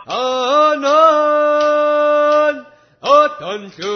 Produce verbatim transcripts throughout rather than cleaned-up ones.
anan atan su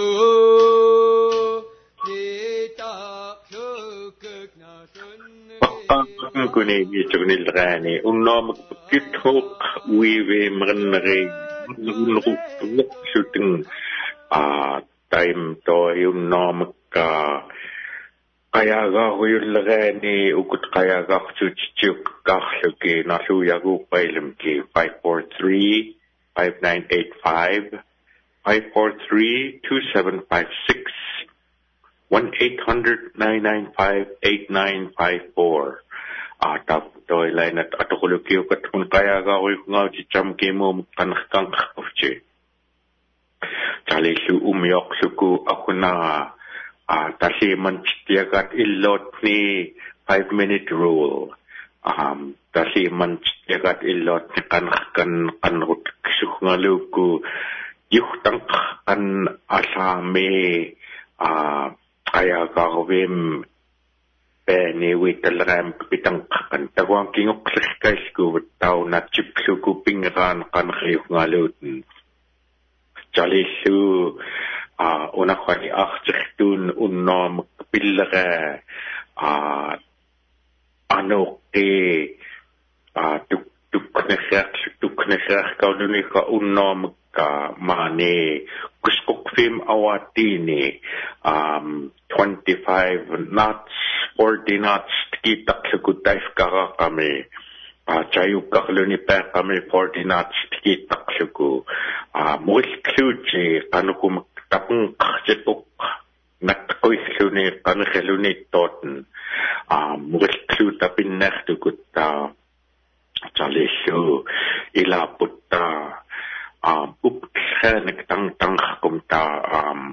kita sukuk na sun kuni miturnil rani unnom kithok wiwe mrenre nuruk shooting a time to unnom ka kaya ga huyul rani ukut kaya ga chuchuk kahluki nasu yagu pailum ki five four three five nine eight five five four three two seven five six one eight hundred nine nine five eight nine five four atap toy line at atokulukiyo kat kung kaya ga ko ngaw ci cham ke mo kanak kang ofche chali su umyok suku ako na tasi man tiagat illot ni five minute rule um tasi man tiagat illot ni kanak kan kanrut suk ngaluku yuhtang kan asame ah kaya kakawim ni wital ram pitang kan tawang kingok sekais ku tau na chip ku pingran kan khayuk ngaluten chali su a una khani akh chihtun unnom pillara a ano ke a tuk tuk khak tuk khak ka duni ka unnom ka mane kuskok film awatini um twenty-five knots forty knots kita sekutay kara kami ah chayuk kakluni pa kami forty knots kita suku ah mulis kluchi kanu kum tapung kajetuk nakkoy kluni kanu kluni toten ah mulis klu tapin naktu kutta chalisho ila putta um up khanek tang tang kumta um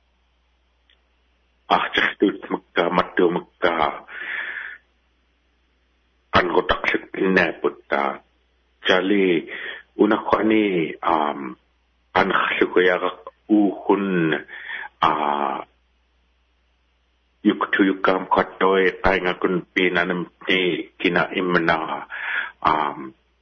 ah chastut makka mattu makka an gotak sikne putta chali una khani um an khsuya u hun a yuktu yukam khatoi tainga kun pinanam ni kina imna um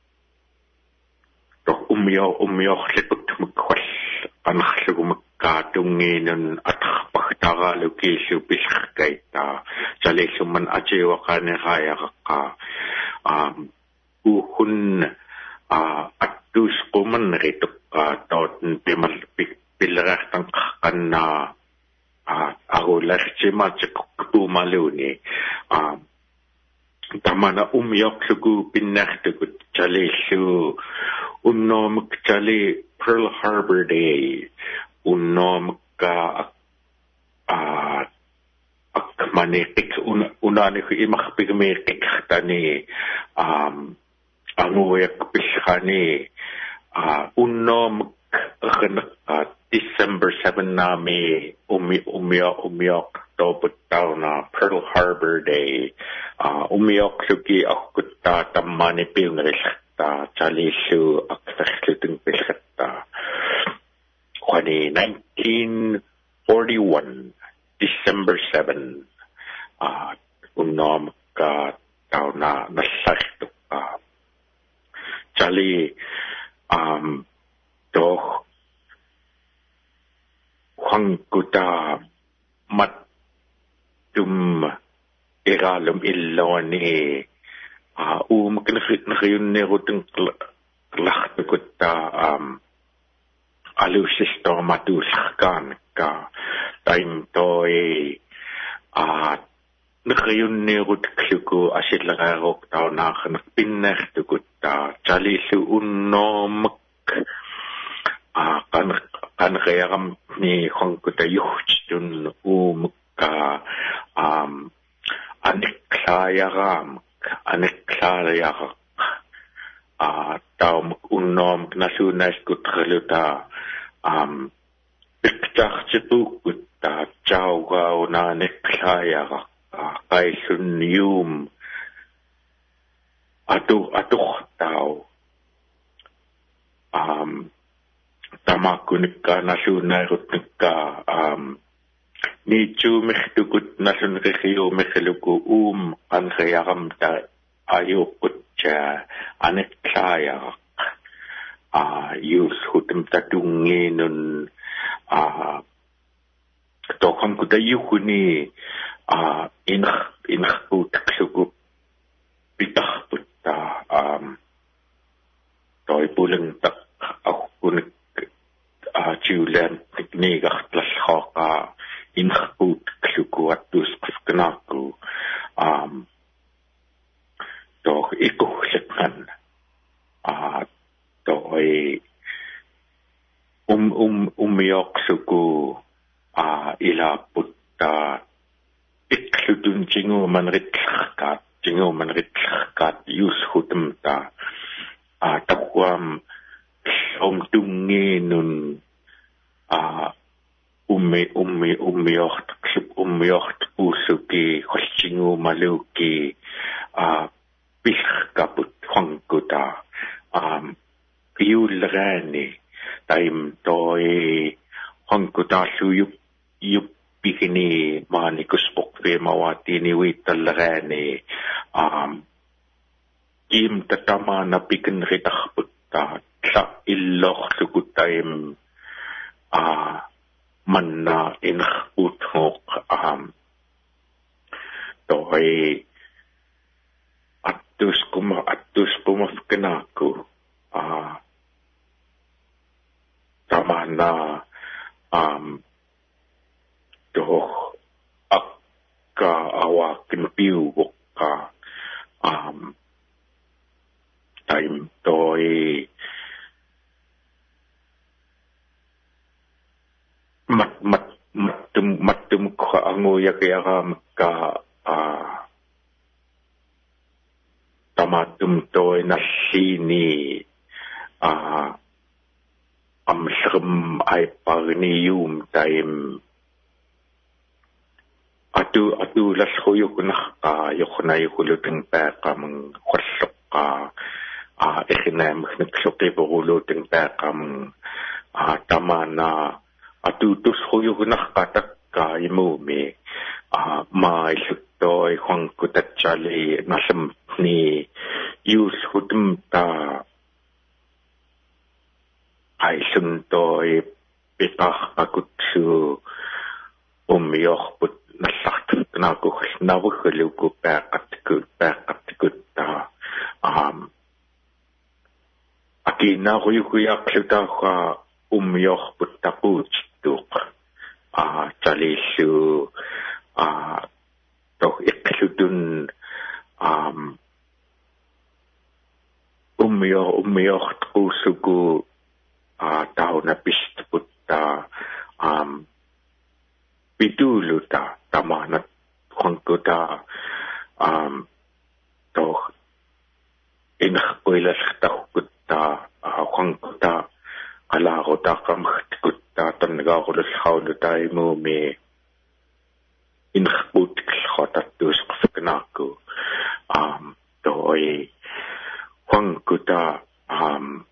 doch umyo umyo leput mukwas ankhlu makatungin at pahtara lokisu biskaita chale suman ajewa kane haya ka um uhun a atus kuman rituk tot pimal pilrah tang kana a agular chima chikku maluni um tamana umyok sugu pinnahtu chale su unnom chale Pearl Harbor Day unnom ka ah akmanetik unani ko imakapigmetik tani um anguyak piskani ah unnom ka December seventh nami umi umyo umyok tobutaw na Pearl Harbor Day ah umyok suki akutta tamani pilngrishta chalisu aksakslitung pilkata kwani nineteen forty-one December seventh ah unnom ka taw na nasakto ka chali um doch Hang kuta mat dum iralum illoni ah um knkhit nkhayun ne ruteng lacht kuta um alu system matu sakkan ka time toy ah nkhayun ne rut khluku asil lagarok taw na khnak pinner kuta chali su unnom ah kan kan kayam ni hong kuta yuchtun umka um aniklayagam aniklayagak ah taw unnom nasunas kutkhluta um pikchachtu kutta chawga una aniklayagak kaisun yum atu atu taw um tamakunika nasunarutnika um ni chu mehtukut nasun regiyo meheluku um ankhayagam ta ayukut cha aneklaya a yus hutum tatungi nun a to kam ku tayu kuni a inah inah ku taksugu pitah putta um toy pulang tak aku kun a julen teknik atlas hoka inah ku taksugu atus knaku um to iku sekan a toy um um umiok suku a ila putta ikludun jingo manritlakat jingo manritlakat yus hutum ta a takwam om tungi nun a umme umme umiok klub umiok usuki jingo maluki a bich kaput hangkuta um yulrani taim toy hangkuta suyup yup bikini mani kuspok ve mawati ni witalrani um im tatama na bikin ritah putta tla illoh sukutaim a manna in uthok um toy atus kuma atus kuma kenaku ah tamana um doh akka awakin piu ka um time toy mat mat matum matum ko ango yakayam ka ah tamatum toy nasini ah am srum ai parnium time atu atu las khoyo kuna ka yokna yukuluting pa kam khosqa a ekhnam khniksoke boluting pa kam a tamana atu tus khoyo kuna ka tak ka imumi a mai toy khong kutachali nasam ni yus hutum ta ai sun toy pitah akutsu umyoh put nasak na ko na wo khelu ko pa at ko pa at ko ta um aki na ko yu ya kluta kha umyoh put ta put tuk a chali su a to ikludun um umyoh umyoh ko suku a tau na pist put ta um biduluta tamana khongkuta um to in khoilas khta khongkuta ala rota kam khta tanga khol khawlu tai mo me in khut khota tus khnaku um to e khongkuta um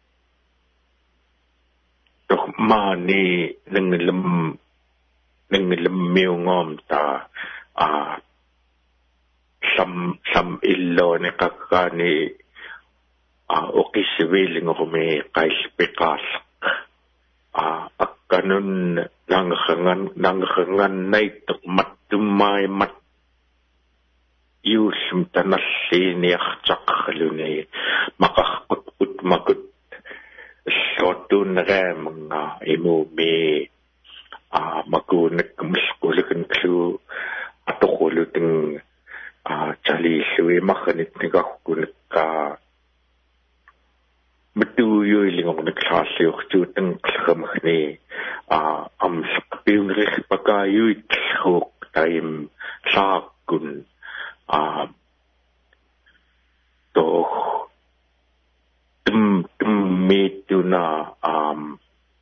to mani lenglem neng lemiu ngom ta a sam sam illo ne kakani a okiswil ngome kais pekas a akanun nang khangan nang khangan nai tok mat tumai mat yusum tanassi ni khchak khlune makakut ut makut shotun ram nga imu me a magunak muskulikan klu atokuluting a chali suwe makhanit niga kunak ka matuyo ilingong naglasyo kututang klakamakhni a am sakpiyong rik pagkayo itlhok taim sakun a to tum tum metu na um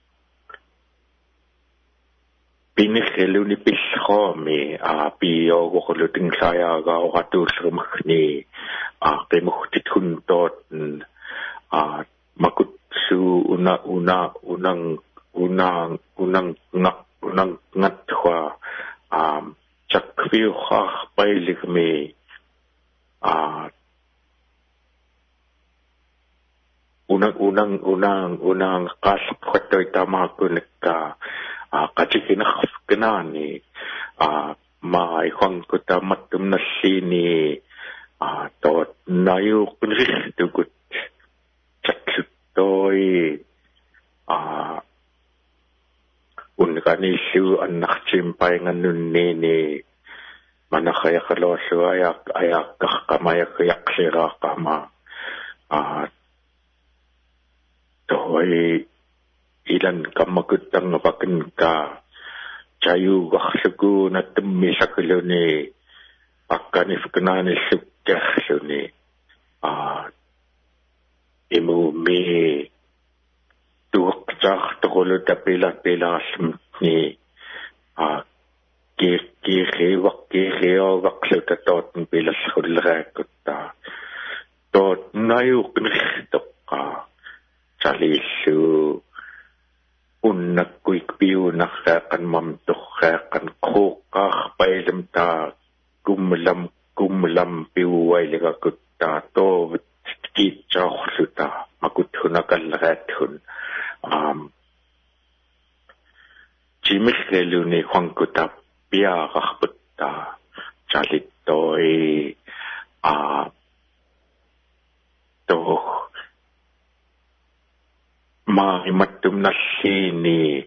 Pinikhelu ni pishkhomi a piyo ko luting saya ga o atul rumkhni a kemukhtit huntot a makutsu una una unang unang unang ngak unang ngatwa a chakviu kha pailikmi a unang unang unang unang kasak kwatoy tama ko nagka kachikinak kanani ma ikhang ko tamatum na sini to nayo kunri tugut chatlutoy unkani siu anak chimpay nganun nini manakaya kaloso ayak ayak kamaya kayak sira kama toy ilan kamakutang bakin ka chayu gaksugu na tummi sakuluni akani fuknani sukkahsuni imu mi tuwak chak tukulu tapila pila smni kir kir wak kir wak suta tot pila sakulra kutta tot nayu knikhtok ka chalisu unnak kuik piu nakhakan mamtukhakan khokah pailam ta kumlam kumlam piu wailega kutta to ki chawsuta makuthuna kalratun um chimikhgeluni khangkuta pia rakhputta chalitoi a to ma imatum nasini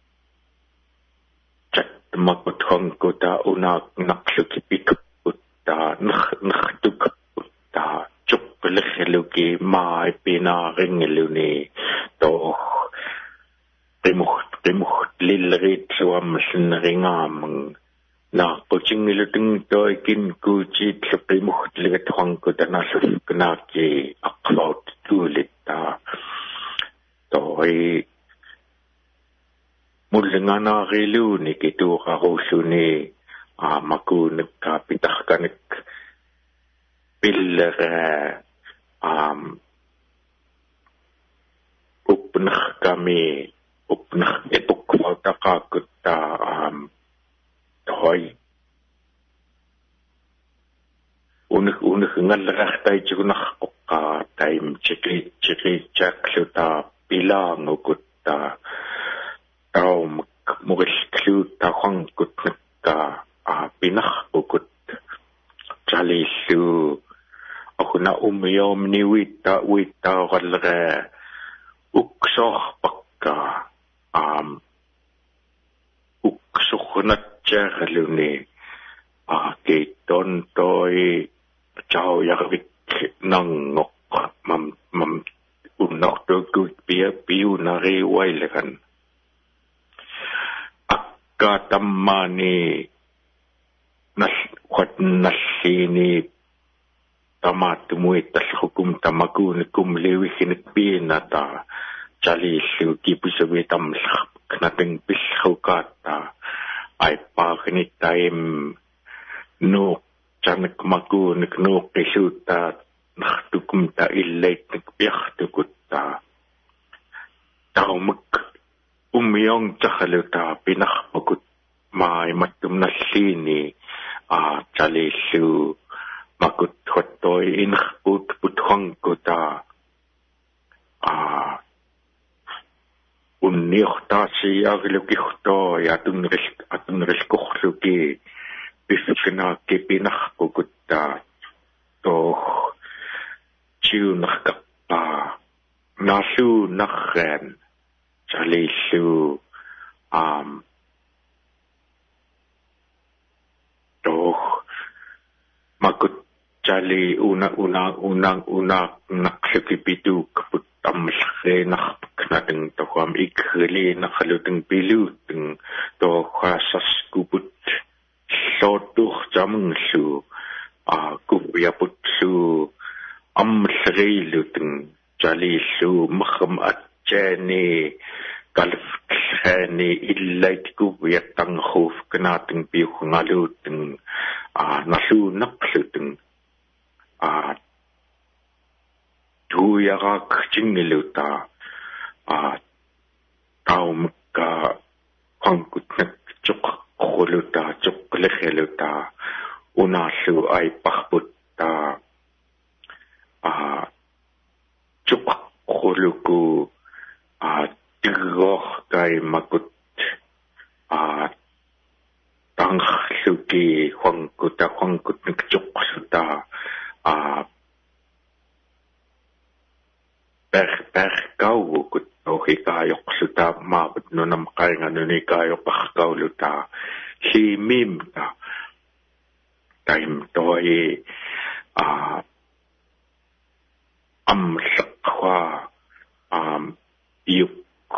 chat makuthangkuta unak naksukipikutta nakhtukutta chuklekhluki ma pinaringeluni to Timuht, timuht, lilrit suam sinringamang na kuchingiliting toy kin kuchit sa timuht ligat hangko tanasuf knaki aklaut tulit ta toy mulingana rilu ni kitu karusu ni makunik kapitah kanik pilere um upnah kami upnah ituk waltaka kutta um toy unik unik ngalrah tay chunak ka time chiki chiki chak suta pilang kutta tau mugis kluta khang kutta a pinah ukut chalisu akuna umyom ni wita wita galre uksoh pakka um uksukhunat charluni a ke ton toy chao yakvik nang ngok mam mam unok to good pia piu na re wailekan akka tammani nas khat nasini tamat muit tas hukum tamakun kum lewi hinik pinata chali siu kipusawi tam knating pishukata ay pakni time no chanak makun no kisuta nakhtukum ta illait nakpiakhtukutta taumuk umyong chakhaluta pinakpakut may matum nasini a chali siu makut hotoy inkhput puthang kuta a unnikhta siya gilukihto yatun risk atun riskokhluki bisfina ke pinakhpukutta to chiu nakhpa nasu nakhen chalisu um to makut chali una una una una nakhipitu kaput amsre nak knating to kwam ikhli nakhaluting piluting to khasas kuput sotuh jamung su a kupyaput su amsre luting chali su makham atchani kalf khani illait kupyatang khuf knating piu ngaluting a nasu nakluting a tu yarak chingiluta a taum ka kangkutnak chuk khuluta chuk lekheluta unasu ay pakputta a chuk khul roh kai makut a tang suki hong kuta hong kut nikjuk suta a per per kau kut ohi kayok suta mabut nunam kai nganuni kayok kau luta si mim ta taim toi a am sakwa um yuk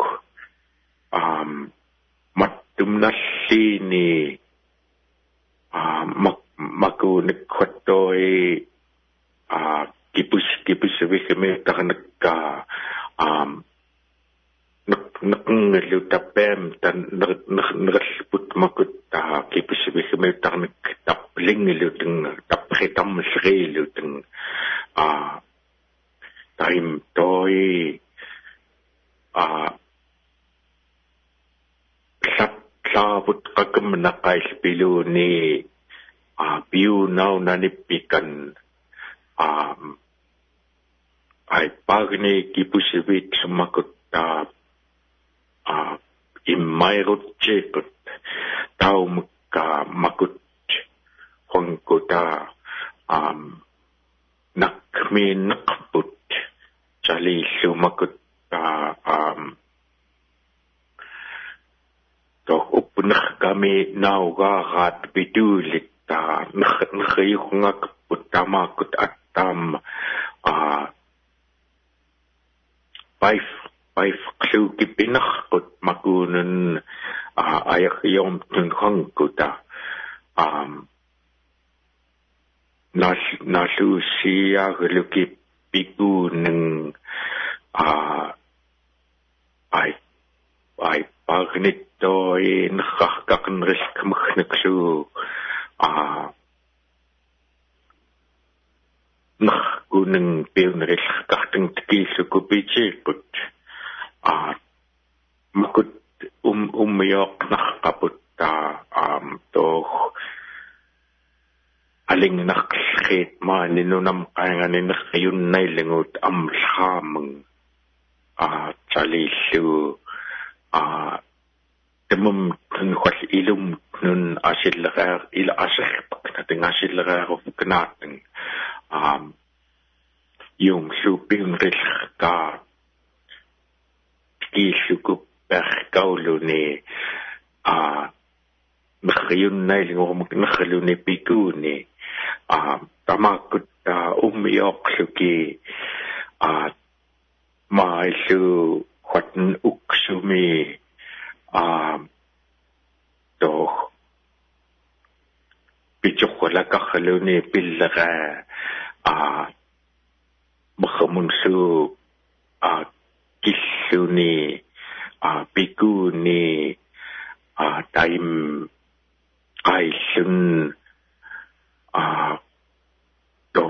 um matum nasini um mak maku nikwatoi a kipus kipus wikeme takanaka um nak nak ngilutapem tan nak nak put makut ta kipus wikeme takanak tapling luteng tapretam sri luteng a time toi a sat sabut kagam nakais pilu ni a piu nau nanipikan um ai pagne kipusivit makut ta a imairut chekut tau maka makut hongkota um nakmi nakput Charlie sumakut ta um doch upnah kami naugarat bidulit ta nakh nakhayungak utamakut atam a paif paif klu kipinah kut makunun a ayak yom tun hangkuta um nas nasu siya gluki piku neng a ai ai pagnito in khakkan risk mkhnaksu a nah kuneng peun risk kahteng tkisu kupichi kut a makut um umyok nah kaputa am to aling nakskit ma ninunam kaya nga ninakayun na ilingot am samang a chalisu a temum tunkhwas ilum nun asilagar ila asir pagnating asilagar of knating um yung suping risk ka kisu ko perkaulo ni a nakayun na ilingot nakayun ni piku ni a tamakut ta umyok suki a maisu khwatn uksumi a to pichokla ka khaluni pillaga a makhamunsu a kisuni a pikuni a time aisun a to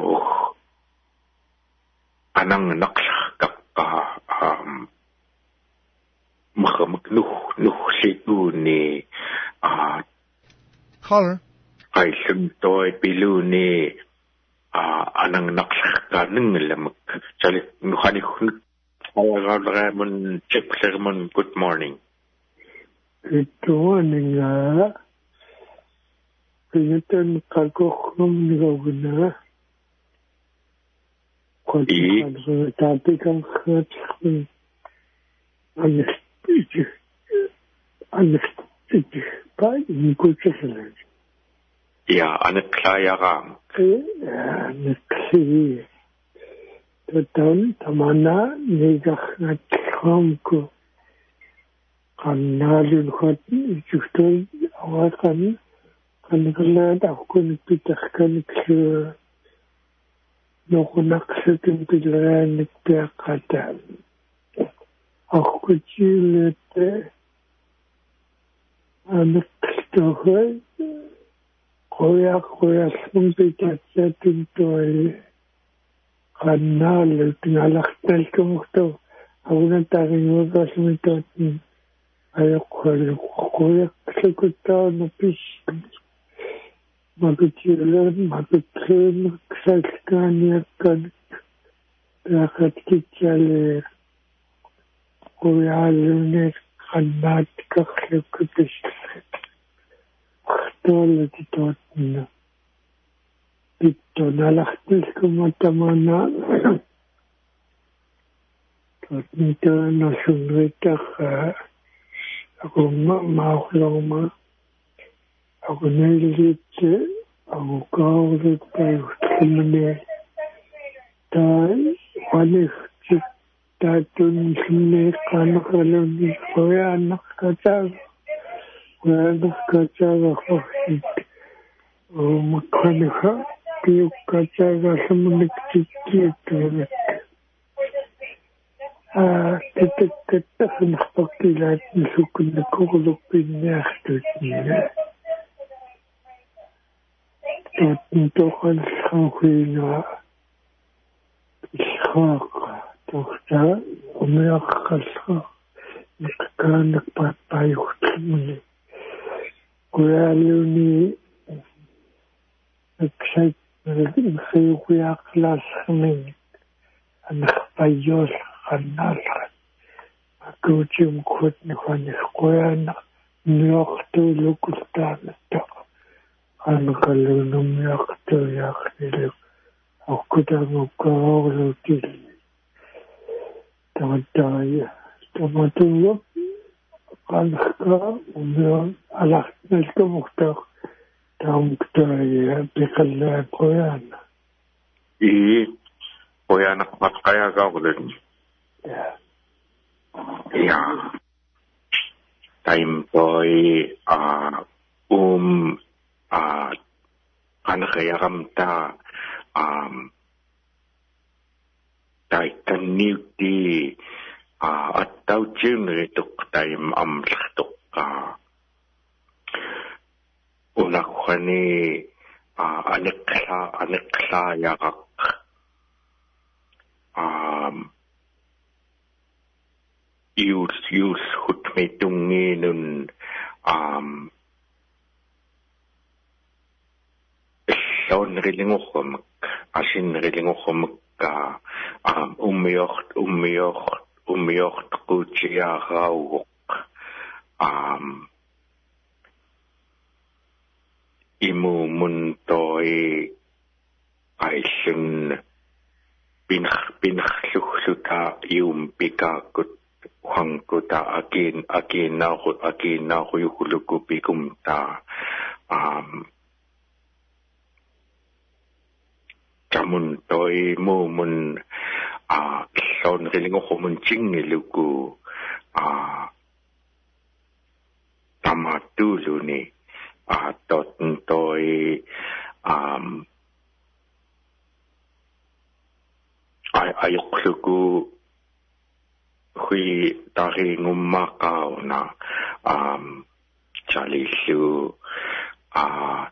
anang naksak ka um makhamak nuh nuh situ ni a caller ai sim toy pilu ni a anang naksak ka nung lamak chali nuhani khun awara mon check sermon good morning good morning uh Pinatan kalkokhum nigawna I tapi kan khat anesthesia anesthesia pa nikuchesala ya anaklayaram anesthesia tatan tamana nigakhnat khamko kannalul khat justoy awakan Kanagalan ako nagpitakkan ka nakunaksatin pilaran nagpiyakatan. Ako chilete anak tohoy koya koya sumpitatin toy kanal tinalaktal kumukto ako nang tanging magkasumitatin ayok koya kasagutaw na pising Magkicilan, magkicin, magkasakanya kan dakat kicale kuyaaluni qannaat karlukku pisset xtoolati tootna pitto nalartilkuma tamana tootnita nasunritar aku maaqlorma aku neilitte aku kaarlitta jutlimani tai walifti taatun sinne qaanaqaluni qoyaannaqkataag qoyaannaqkataaga qorsit umakkanaka piukkataaga samuniktikkiittuunat aa titakkattaxnarpartilaat nisukkunnakorluppinnniartutnina tootni toqalsqauhiinaa isqaaqa toqta umiaqqalqa niqqaanakpaatpaayuqtlamuni kuyaaluni aksat nqiyuqiaqlaasqamini anaqpayyool qannaalqat akuutim khutniqani qoyaana niortuulukultaanatta qanqalunummiaqtuyaaqniluk okkutangukkaorlutil tawattaaya tamatuwa qanqa umio alartnalkamurtaq taamuktaaya piqallaa qoyaana ii qoyaanaqmatqayaagaaqulun ya ja time boy a um a qanqayaramta um taittanniutti a attautsiunrituq taim amlartuqqa unaqquani a aniqla aniqlaayaqaq um yus yus hutmitungiinun um sonrilingorrumak asinrilingorrumakka um ummiort ummiort ummiort quutiaarauguq um imumun toi aillun pinr pinrlugluta ium pikaakut huangkuta akin akinaaru akinaarujuhuluku pikumta um tamun toi mumun a sonrilingorrumun tingiluku a tamatuluni a totten toi um ay ayuqluku hui taringummakaauna um chalillu a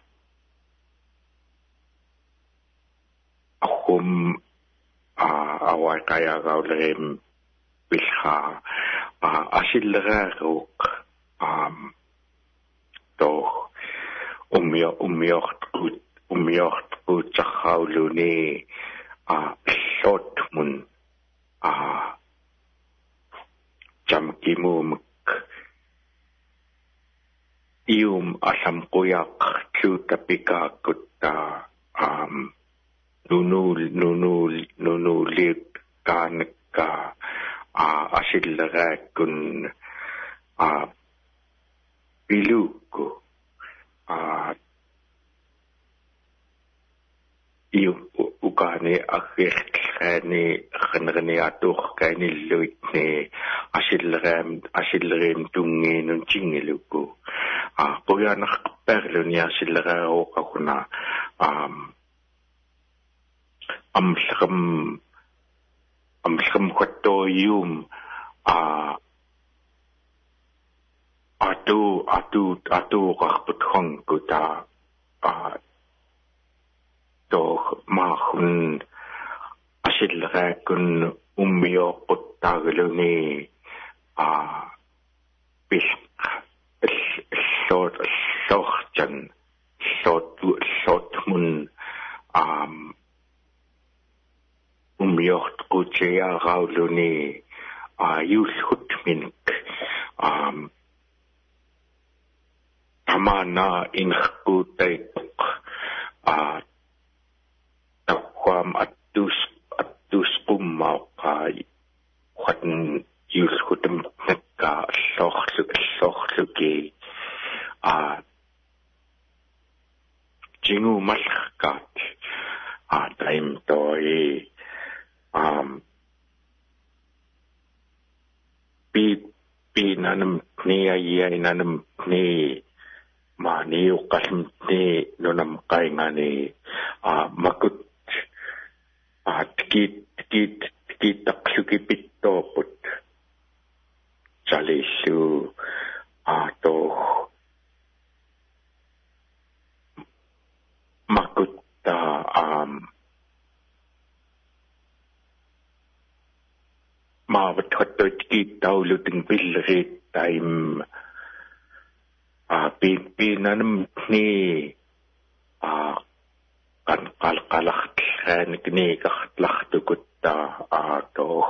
hum a awai kayagaulem bilha a asilleraaruq um doch umio umiocht gut umiocht gut chakhauluni a shotmun a jamkimumuk ium asamquyak tlutapikakutta um nunul nunul nunulit kanka a asilleraakkun a piluku a iu ukani akhirkhani khanrani aturkani luitne asilleram asillerim tunginun tingiluku a qoyanarperluni asillerao qakuna um amlram amlram khattoyum a atu atu atu qarputkhangkuta a doch mahun asilleraakkun ummioqquttaagaluni a bis short shortan short shortmun um ummiortquutiarauluni a yuullhut minik um tamana inhkutai a takwam atus atus kummau kai khatn yus khutum nakka sokhlu sokhlu ke a jingu malkat a taim toi um pi pi nanam ni ai nanam ni ma ni ukalm ni nonam kai ngani a makut a tikit tikit tikit taksuki pitto put chalisu a to makut ta um ma watot tikit tau luting pilrit time a pin pinanam ni a kan kal kalak kan kni kakhlak tu kutta a to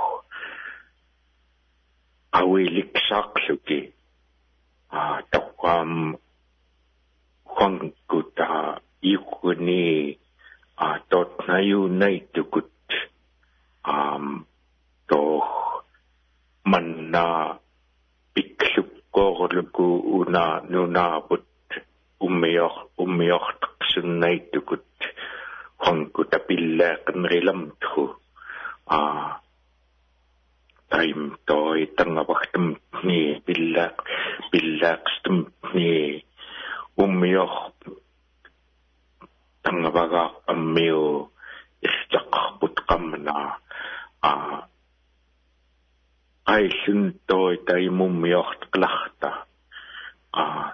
awilik saksuki a takwam khong kutta ikuni a tot na yu nai tu kut um to manna piksup korluku una nuna put umiyoh umiyoh taksunay tukut hongku tapilla kanrilam tu ah time toy tangawaktum ni billak billak stum ni umiyoh tangawaga amiyo istak put kamna ah ay suntoy tay mumiyok klachta ah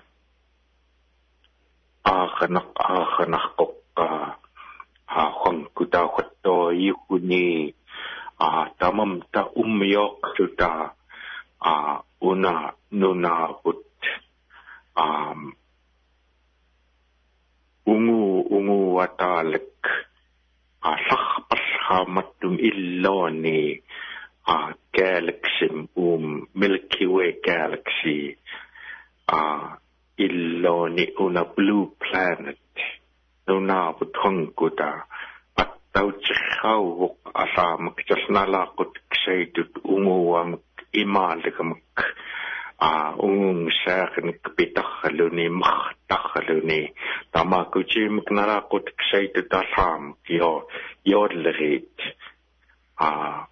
akanak akanak ko ka ah kung kuda ko yukuni ah tamam ta umiyok suta ah una nuna put um ungu ungu watalik ah sakpas hamatum illoni a galaxy um Milky Way galaxy a illoni una blue planet nuna butong kuda at tau chikhaw asa makchasnala kut ksaytut unguwam imalikam a ungung sakin kpitakhaluni makhtakhaluni tama kuchim knala kut ksaytut asam yo yodlerit a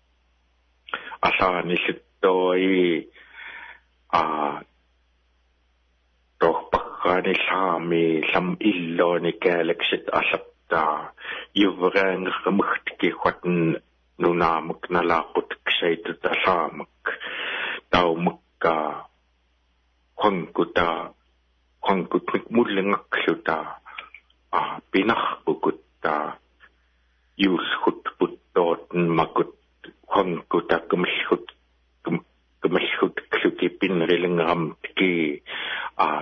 asa nisitoi a toh pakani sami sam illo ni galaxy asapta yuvrang khamuhtki khwatn nuna muknala kut ksaytu tasamak tau mukka khongkuta khongkut mulengak suta a pinakh bukutta yus khut puttot makut hong kuta kumshut kumshut kluki pin rilingam ki a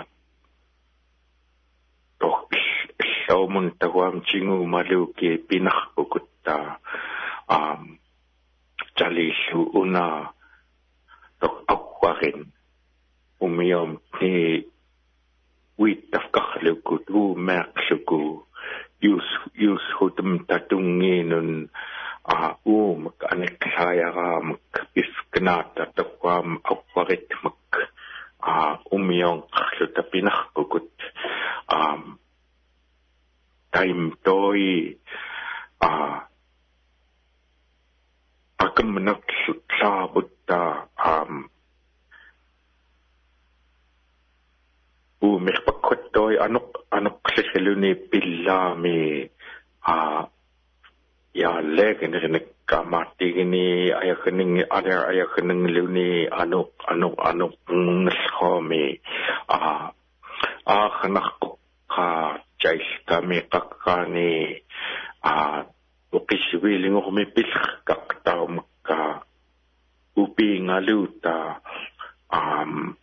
to shaumun tawam chingu malu ki pinakh kutta um chalisu una to akwarin umiyom ni wit tafkakhlu kutu maqsuku yus yus hutum tatunginun ah um anek saya ram kifknata takwam akwarit mak ah umyong khluta pinakh kukut um time toy ah akam menak sa butta um umik pakot toy anok anok seseluni pillami ah ya legen rin kamati gini ayakening ada ayakening luni anuk anuk anuk nshome ah ah khanak ka jais kami kakani ah ukiswiling ko may pilk kaktaw maka upi ngaluta um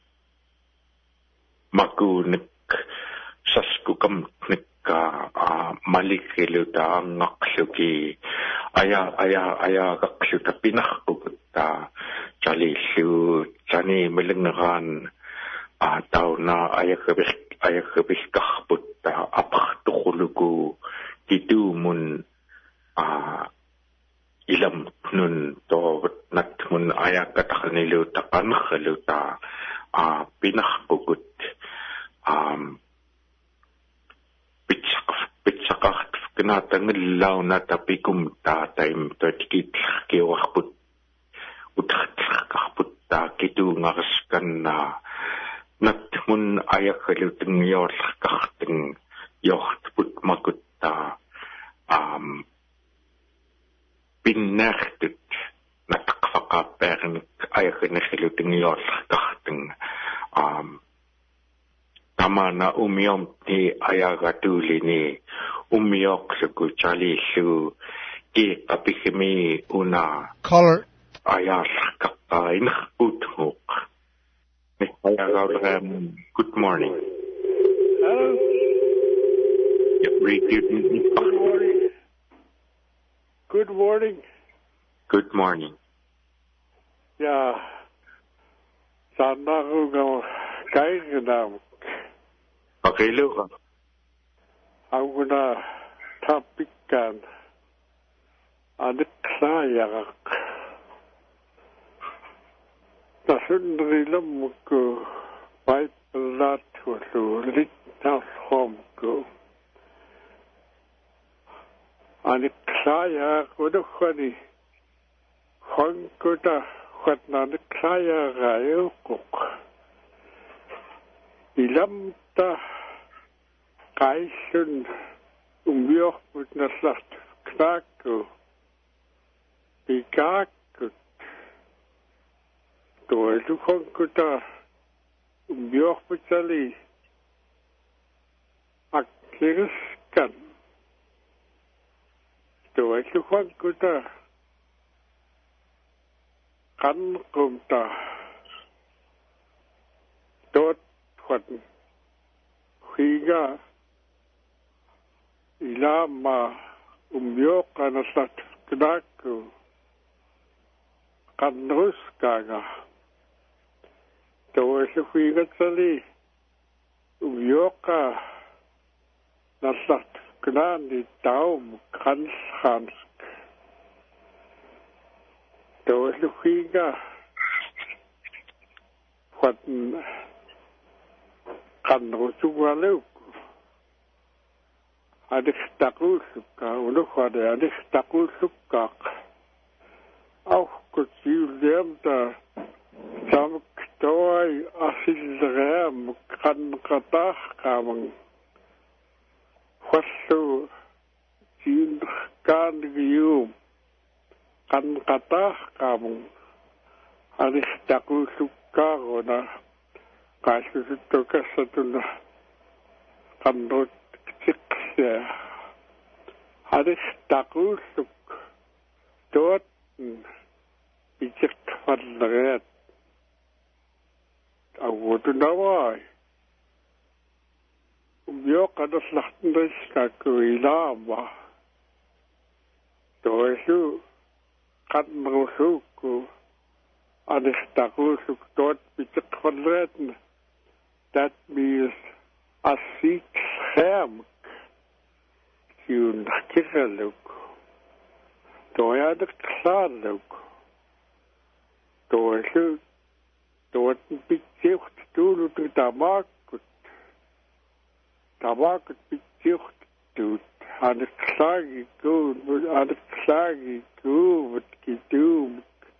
magunik sasku kam ka uh, malikiluta ngaksuki aya aya aya kaksuta pinakkuta chalisu ani melengaran a tauna ayakabik ayakabik kahput ta apaktukulugu kitu mun a ilam nun to nat mun ayakatanilu ta kankhelu ta a pinahpugut um pitsak pitsakat kinatangilaw na tapikum ta time to tikit kiwakput utakakput ta kitu ngaraskan na nat mun ayakelu ting yor kahting yocht put makut ta um binnertet nakfaqapern ayakelu ting yor kahting um tamana umiom ti ayagatuli ni umiok suku chali su ki kapikimi una caller ayas kapain uthuk ni ayagaram good morning hello yeah, good morning good morning good morning yeah sana ko kay ganam okay lo I'm gonna topic kan adik saya nasundrilam ko by plat to lit house home ko adik saya ko do khani khon ko ta khat na adik saya gayo ko ilam ta Kaisen umjoch mit na slacht knako pikakut to tu konkuta umjoch mit sali akirskan to tu konkuta kan kumta dort khat higa ilama umyoka na sa knako kanrus kaga to ese higa sali umyoka na sa knani taum kansansk to ese higa wat kanrus waluk adik takul suka udah ada adik takul suka auch kecil dem ta sam ktoi asil rem kan kata kamang wasu jin kan gium kan kata kamang adik takul suka ona kasus itu kesatuna kan rot Ja, adik takul suk dort bijak fadret awudu nawai umyo kada slachten des kakuilama doesu kan rusuku adik takul suk dort bijak fadret that means a six ham yun kikaluk doya de klaluk doya doya pitjucht dulu tu tamakut tamakut pitjucht tu an klagi go an klagi go wat kidum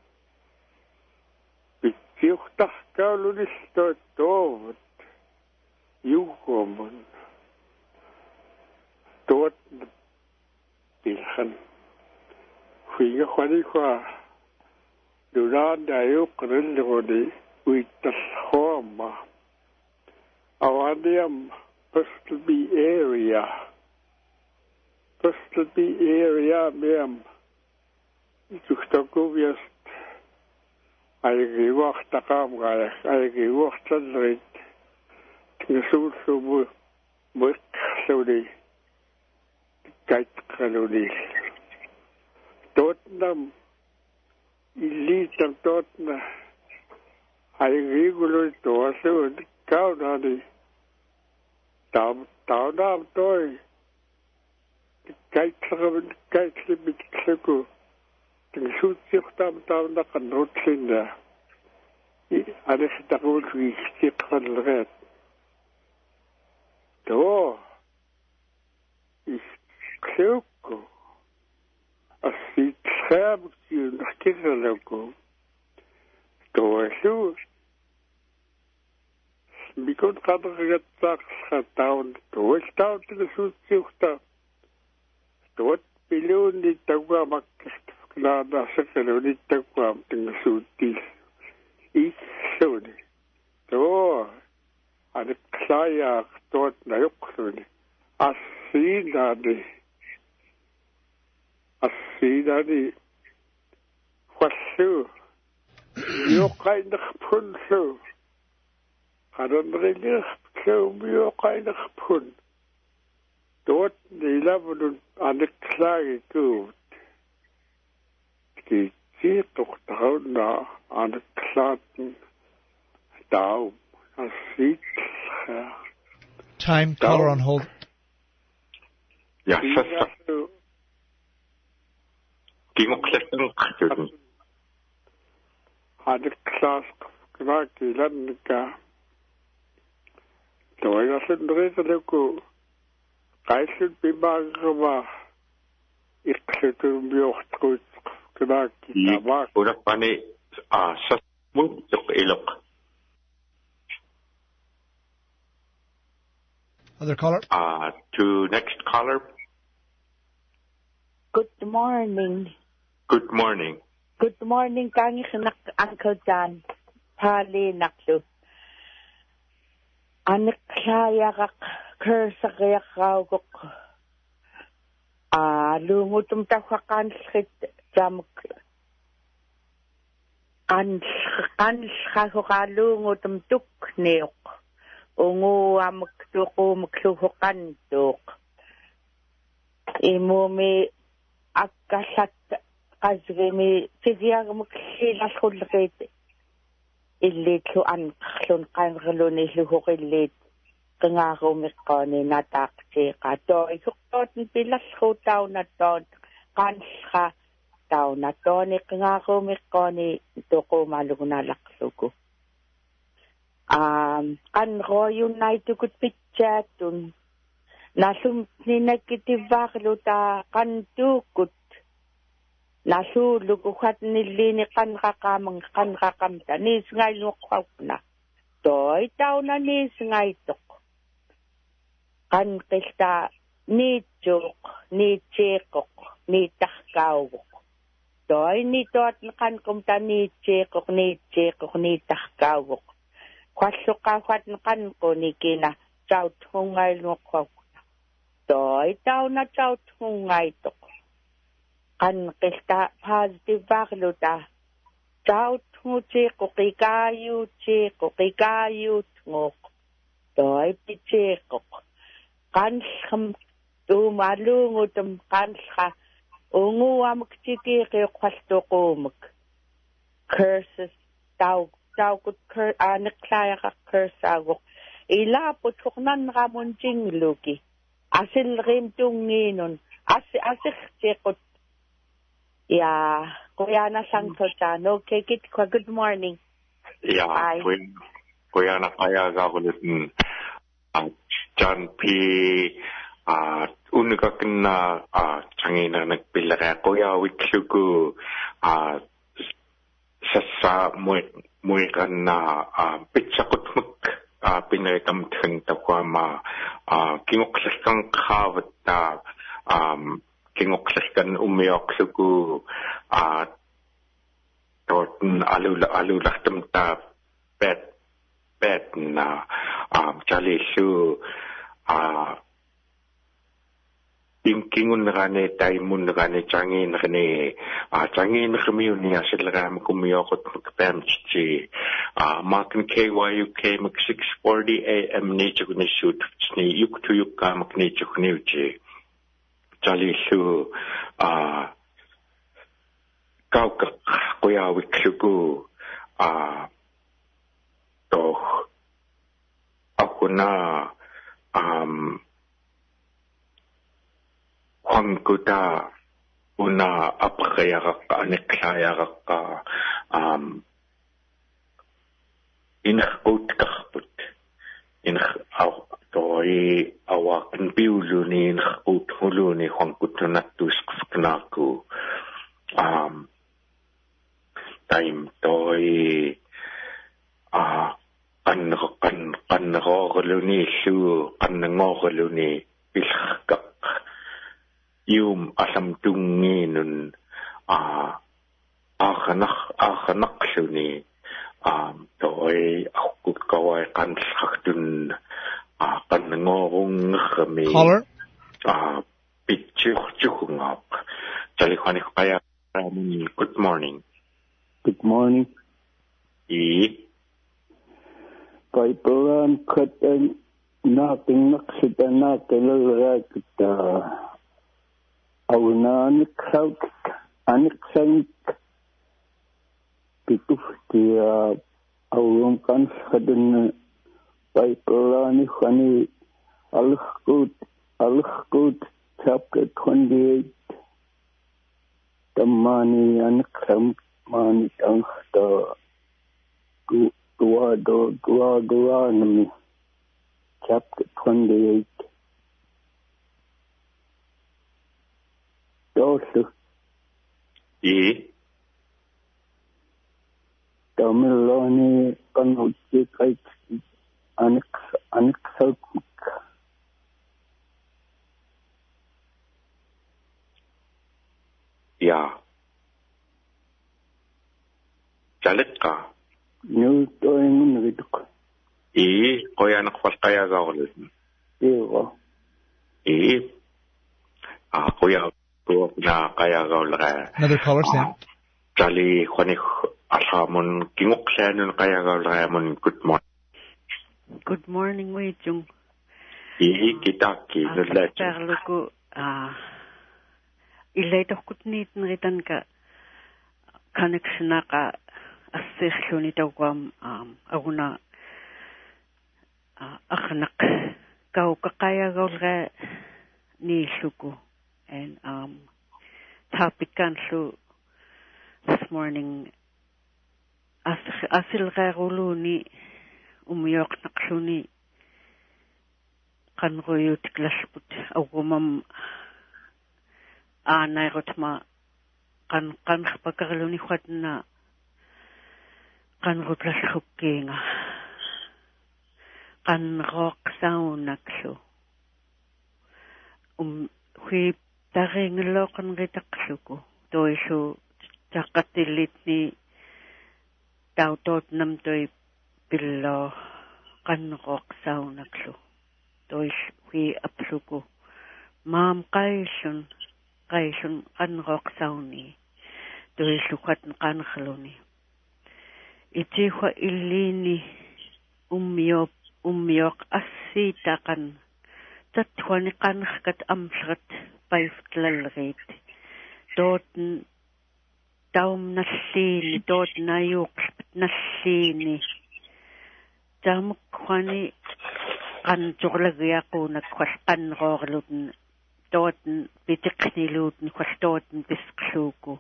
pitjucht kalu sto dovat yukomon dort bilhan huiga khwani kwa duran dayo qril godi uitas khoma awadiam Bristol Bay area Bristol Bay area mem tuktakoviast aygi waqt taqam gaya aygi waqt tadrit نسول سبو بك سودي كايت قالولي توتنم اللي تم توتنا ai regular to so cao na đi tao tao nam tôi cái thằng cái cái bị cái cô từng suốt chiếc tam tam đã cần rút lên ra anh sẽ đặt một cái chiếc khăn lẹt đó cái cô à sĩ xem chuyện cái gì là cô đó số bị con cá đó cái tắc sát tao đó tao từng suốt chiếc tao đó bây giờ đi tàu qua mặc là đã sẽ phải đi tàu qua từng suốt đi ít số đi đó anh khai à đó là yok rồi à xí là đi à xí là đi phát số nhiều cái nước phun số cả đơn vị nước số nhiều cái nước phun đó đi là một anh khai cứu cái chỉ tục thảo là anh khai đào à xí Time, caller on hold. Ja, sassa. Kingokletten qatun. Hade klass knaki lanka. Toiga sundre ko kaisun bimagwa. Iksetun biochtut knaki tabak. Ora pane a sasmu tok ilok. Other caller? Uh, to next caller. Good morning. Good morning. Good morning, Kangi Nak Uncle John. Pali Naklu. Aniklayak Kursayak Raugok. Ah, Lumutum Tafakan Skit Jam Kan Kan Lungutum Tuk Neok. Ungu amktuku mkluhukan tuk. Imumi akasat kazgimi tidiag mkhilas khulqit. Illit lu anqlun qanqluni luhuqillit. Qangaru miqqani nataqti qato isuqtot pilas khutaw natot qansha taw natoni qangaru miqqani tuqu malugna laqsuku. Um, kan royun na ito kut pitchatun. Nasum ninagkitivaklo ta kan tukut. Nasulug ukat nilini kan kakamang kan kakamta. Nis ngay lukwag na. Toy tao na nis ngay tok. Kan kista ni chok, ni chekok, ni takawok. Toy ni tot kan kumta ni chekok, ni chekok, ni takawok. Kwasuka kwat kan ko ni kina chau thungay no ko toy tao na chau thungay tok kan kista positive bakluta chau thu che ko kayu che ko kayu ngok toy piche ko kan kham tu malu ngutum kan kha ungu am kchiki ke kwasto ko mak curses tao tao kut kur aniklaya ka kursagok ila putuknan ramon jing luki asil rim tunginon as asik chekot ya kuya na sang totan okay kit kwa good morning ya kuya kuya na kaya gagulitin John P ah unika kina ah changina nagpilaka kuya wikluku ah sasa mo mui kan na pitchakut muk pinay tamtheng takwama kingoklekan kawat ta kingoklekan umiyok suku torten alula alula tamta pet pet na chali su Kingun rane tay mun rane changin rane changin khmiuni asilram kumiyokot pamchi makin K Y U K mak six forty A M nature ni shoot ni yuk to yuk ka mak nature ni uchi chali su kau ka kuya wiksuku kuna um Hangkuta una apkayaraka aniklayaraka um inhkutkahput in au toi awakin biuluni inhkuthuluni hangkutunattuskfknaku um time toi a kan kan kan rorluni lu kan ngorluni ilhka Yum asam tunginun a achanak achanaksluni um toy akut kawai kan sakdun a kan ngorung khami a picture chukungap jali khani kaya ramun good morning good morning e kai program khatan na tingnak sitana kelal kita Auna anik sauk anik sauk pitu dia awam kan kadun pipeline khani alkhut alkhut chapter twenty-eight tamani anik sam mani tang sta dua dua dua dua nami chapter twenty-eight Dosu. E. Tamiloni kanuti kai anik anik saukuk. Ya. Jalet ka. New toing ngituk. E. Koya nakfalkaya gawal. Ewa. E. Ah, koya. Na kaya gaulra. Another caller, Sam. Jali khani asamon kingok sanun kaya gaulra mon good morning. Good morning, Wei Jung. I kitaki nulat. Perluku ah ilay to kutnit nritan ka connection ka asirluni tawam um aguna akhnak kau kaya gaulra ni suku. And um, topic kansu this morning asil garuluni umyok naksuni kan royut klasput agumam anay rotma kan kan pagkarluni khwatna kan rotlas khukkinga kan rock sound naksu um hui Taring lokan ritaksuko. Toy so takatilit ni tautot nam toy pillo kanrok saunakso. Toy hui apsuko. Mam kaisun kaisun kanrok sauni. Toy sukat kankloni. Iti hwa ilini umyop umyok asita kan tatwani kankat amsrat Paiftlelrit. Dort daum nasini, dort nayuk nasini. Dam kwani kan jorlagya ko na kwastan rorluten. Dort bitikniluten kwastorten bisksuko.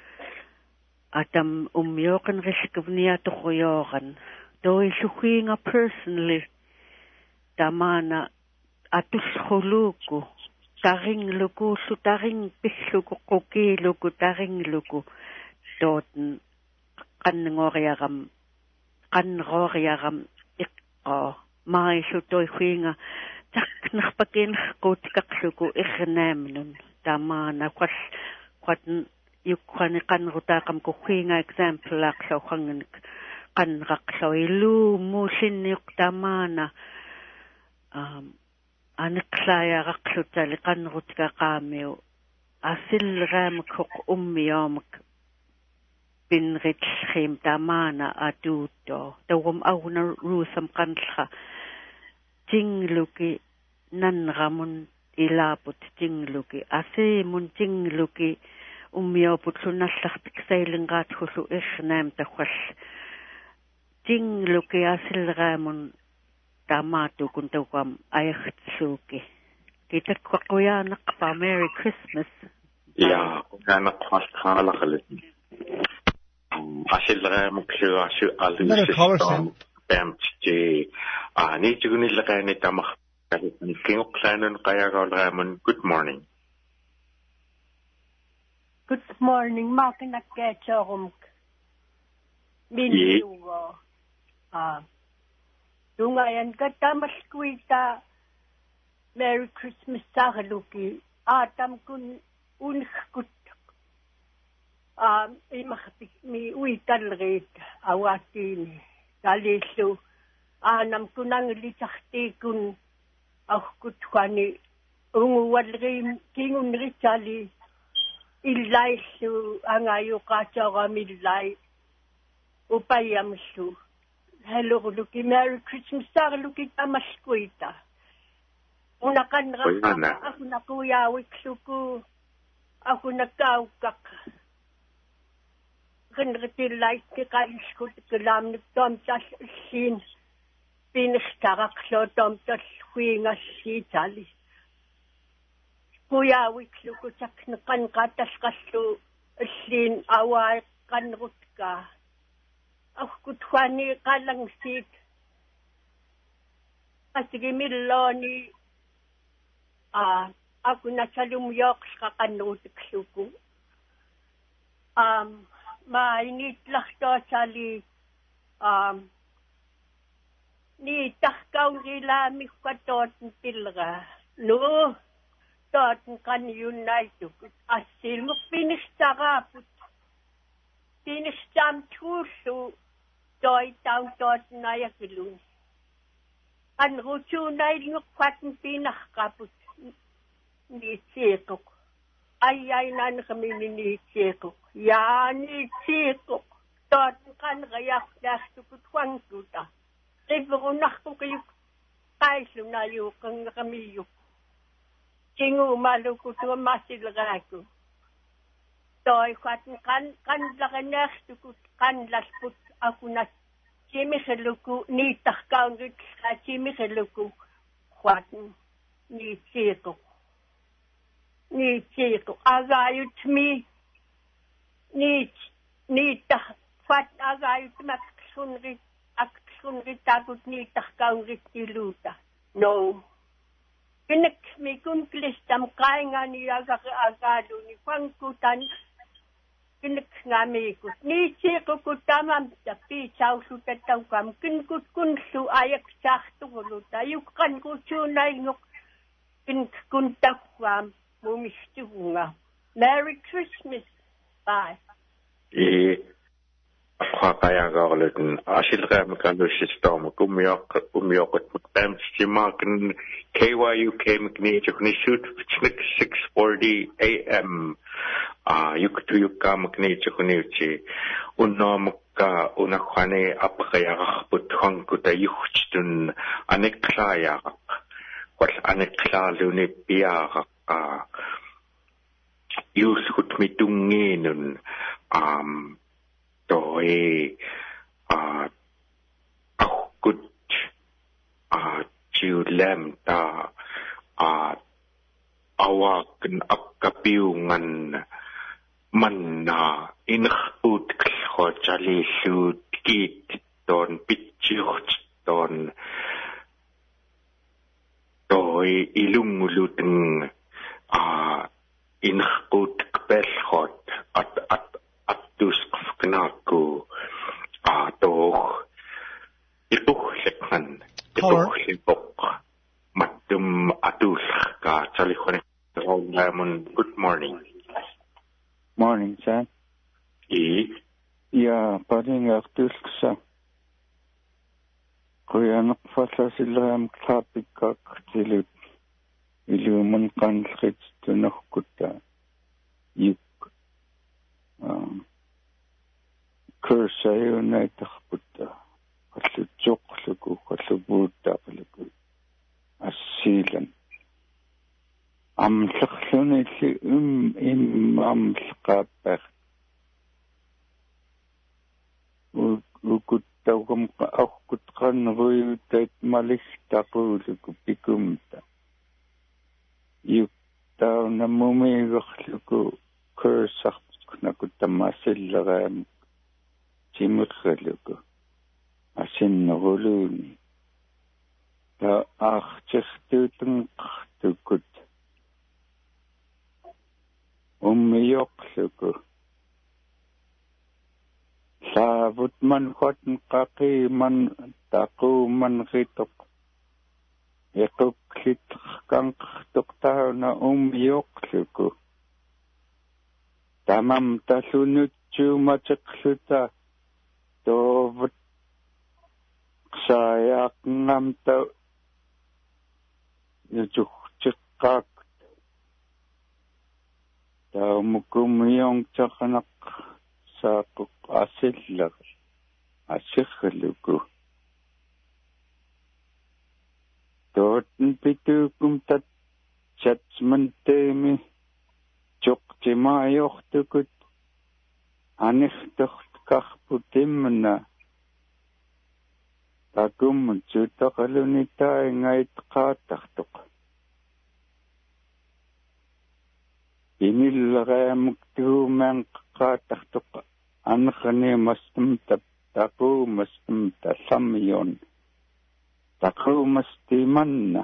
Atam umyoken riskvnia to koyoran. Do isuhinga personally. Damana atus holuko. Taring luku, su taring pisuku koki luku, taring luku. Doten kan ngoriaram, kan ngoriaram ikko. Mai su toi huinga. Tak nakpakin kotikak suku iknemnun. Tamana kwas, kwatan yukwani kan rutakam ko huinga example lak sa hangin kan raksaw ilu musin yuk tamana. Um, Aniklaya raksutali kanrutka kameo asil ramkok ummiyomak pinrit schim tamana aduto tawam awna rusam kanlha tingluki nan ramon ilaput tingluki ase mun tingluki ummiyoput sunaslach tiksailingat husu ishnam takhwas tingluki asil ramon tamaatu kun tawam ayakhtsuki. Kita kwakuyanak pa Merry Christmas. Ja, kana kwastkala khalit. Asilra muklu asu alu bamchi. Ah, ni chuguni lagani tamak. Kingok klanon kaya gaulaman. Good morning. Good morning. Makin nakkechorum. Minugo. Ah. Dungayan katamaskwita. Merry Christmas sagaluki. Atam kun unskut. Um, imakapik mi uitalrit awatini. Dalisu. Anam kunang litakti kun ahkutkani. Unguwadrim kingun ritali. Illai su angayo kacharamillai. Upayamsu. Hello, Luki. Merry Christmas sagaluki tamaskwita. Unakan rakak ako na kuya wiksuku ako nagkaukak kanretilay ti kaiskut kelam tom tas sin pinestarak so tom tas huinga si tali kuya wiksuku sak nakan katas kasu sin away kanrutka ako twani kalang sit asige milloni Ah, ako na sa lumyok sa kanutik suko. Um, mainit lang to sa li, um, ni takaw nila mi katot tilga. No, tot kan unite. Asil mo pinistarapot. Pinistam tuso, toy taong tot na yakilun. An rutu na yung kwatin pinakapot. Ni Chekok. Ay, ay, nan kami ni Chekok. Ya, ni Chekok. Tot kan kayak dastu kutwang tuta. Ribro nak ko kayo kaislo na yu kang kami yu. Kingu malu ko to masil rako. Toy kwatin kan kan lakan dastu kut kan lasput ako na chimi heluku ni takkaw rit sa chimi heluku kwatin ni Chekok. Ni Chekok. Agayut mi. Ni, ni ta, fat agayut maksunrit, aksunrit takut ni takkaunrit tiluta. No. Kinek mi kumplis tam kaya nga ni agak agado ni pangkutan. Kinek nga mi ikut. Ni Chekok kutamam tapi chaw su tataw kam. Kinkut kunsu ayak sakto luta. Yukan kutunay ngok. Kink kuntak kam. Merry Christmas. Bye. E kaya gauleten asilram kanu sistem kumyok kumyok mutam stimaken K Y U K mkni chukni shoot six forty A M ah yuktu yukka mkni chukni chi unnom ka unakhane apkaya puthang kuta yuchtun aneklaya kwal aneklaluni pia ah yuskut mitunginun um toi ah akut ah julem ta ah awaken apkapiungan manna inkhut khojali sut kit don pitchuch don toi ilunguluteng ah inkhut kbelkhot at at atus knaku ah doch itukhlekan itukhlepok matum atus ka chalikhone lemon. Good morning. Morning, sir. E Ja, paring atus sa kuyanak fasasilram kapikak tilut ilumun kanskit tunokkuta yuk um kursayo na itakputa kallutsokluku kallubuuttaqluku assiilan amlaqlunilli um im amlqaappaaq ukuttaukum aqutqan qanruyutat maliqtaquuluku pikumta yuktauna mumiigerluku kursartuknaku tamasillereamuk timirraluku asinneruluuni ta artirtuutenqartukut ummiyoqluku saavut man qatn qaqiman taquman ritaq equklit kanqartuqtauna ummiyoqluku tamam talunutsuumatiqluta toovat qsaayaqngamta yujuqtiqqaak taumukumiyongtaqanaq saaquk asillar asirluku tootn pituukum tat judgmenteemi joqtimaayortukut anirtortqarputimna takum sutaqalunitaingait qaattartoq inillereamuk tuumaan qaattartoq anqani mastumta taquumastum tallamyon taquumastimanna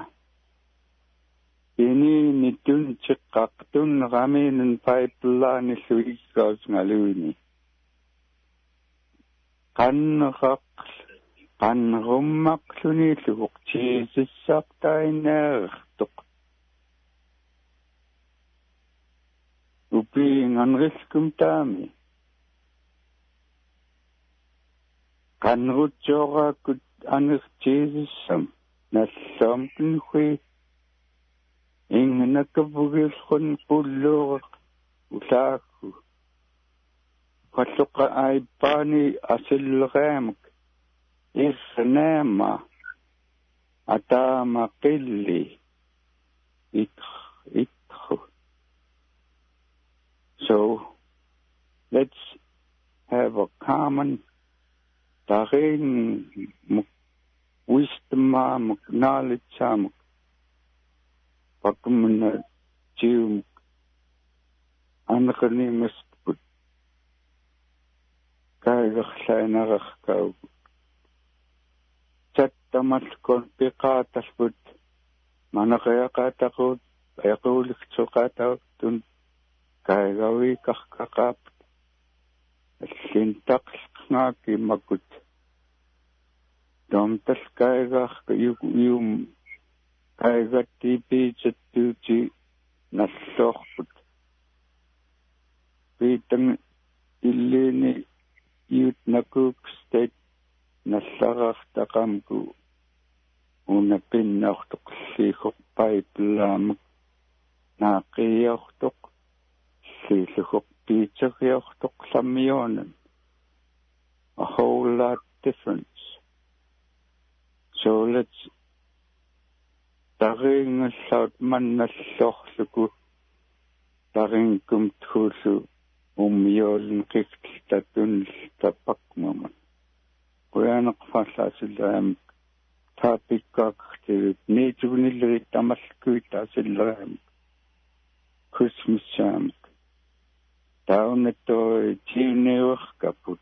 ini nitunchiqqaqtun raminen pipeline suigausngaluuni qannqaq qannrummaqluni luqtiisissaqtaineertoq upiinganriskum taami qannrutjooraakut anertiisissam nalloomkunhui ingnakavugilqun qulluureq ulaakku qalluqa aippaani asillereamuk irnaama ataama qilli itr itru. So let's have a common tarin wisdom knowledge amuk pakumna jium anqani mastput kaigerlainararkau chattamalkon piqaatalput manaqayaqaataqut ayaquuliktuqaatautun kaigawiikarkaqaap allintaqlqnaaki makut domtal kaigaarka yum kaigattiipiitsattuuti nalloorput piitang illiini youth nakuk state nallarartaqamku unapinnaortoqliiqoq pipeline naaqiyortoq liilluqoq piitseriortoq lamionan a whole lot difference. So let's taringallaut mannallorluku tarinkum tullu ummiolin qiqtatun tapakmaman qoyanaqfallaasillaam taapikkaaqtilut niitugunillerit tamalkuitaasillaam Christmas-saam taunatoi tiineerkaput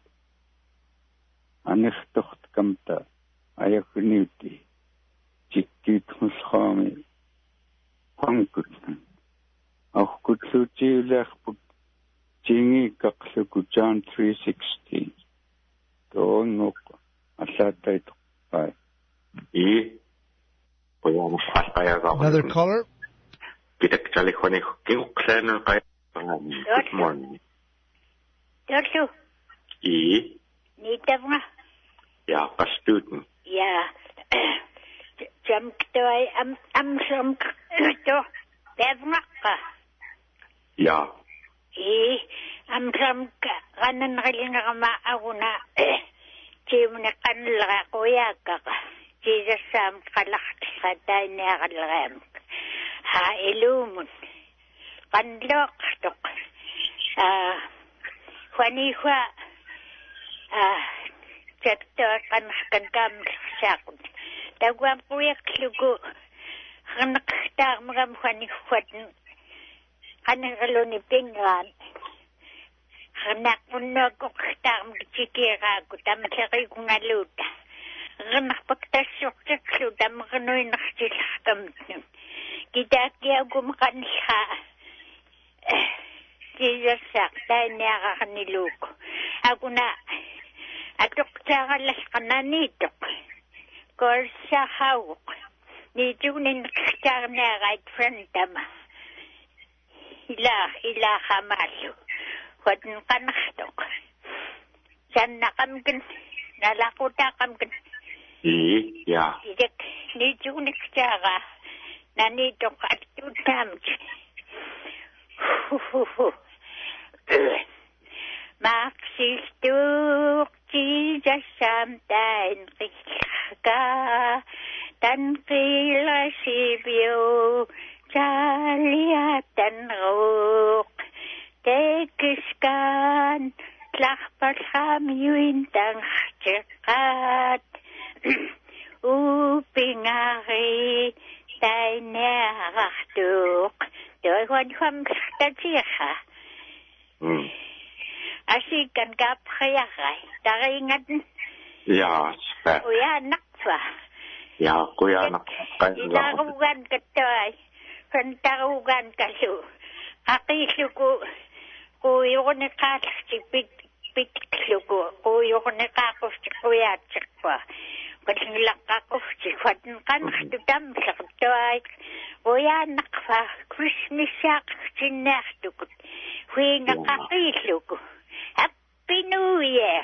anertortkamta ayakuniuti tikkiitmusqaami qankutnan awkutluutiulearput tingiikkaqluku John three sixteen toongoq allaattaitoq pai i qoyanaqallqayagaaq Another caller. kitak talikhoni kiuqlaanun qay good morning Dorsu i nitavnga ja pastuten ja jam toi am am som to tavnga ja i am som kanan rilingama aguna chimne kanla qoyaka Jesus sam qalaqt qatainaaqalram ha ilumun qanloqtoq ah fanihwa ah chatto qanqan kam sakut tagwam kuyak lugu hanak tar magam khani khwat kangaloni pingran hanak unno ko tar mchikira ko tam tsari kungaluta hanak paktasok tsaklu tam kanoy naksilakam kita kya gumkanha kaya sakta niya kaniluk ako na atok tsakalas kananitok korsa hawak nito ninakita na right front tama ila ila kamalo wadn kanaktok san nakamkin nalakuta kamkin iya idik nito nikita ka nanitok at tutamj Maksistuk Jesus samtain kika tan kila sibyo jaliatan ruk tekiskan tlakpat hamyuin tang cekat upingari tay neraktuk doi hwan hwam tajiha Asik kan kapkhayahay. Taringat. Ya, spek. Kuya nakfa. Ya, kuya nakfa. Inarugan ka to'y. Pantarugan ka lo. Akiso ko. Kuyo ko nakakas si pitiklo ko. Kuyo ko nakakos si kuya tsikwa. Kanilak ako si kwan kan tutam sa to'y. Kuya nakfa. Christmas yak sinastukot. Kuya nakakiso ko. Happy New Year.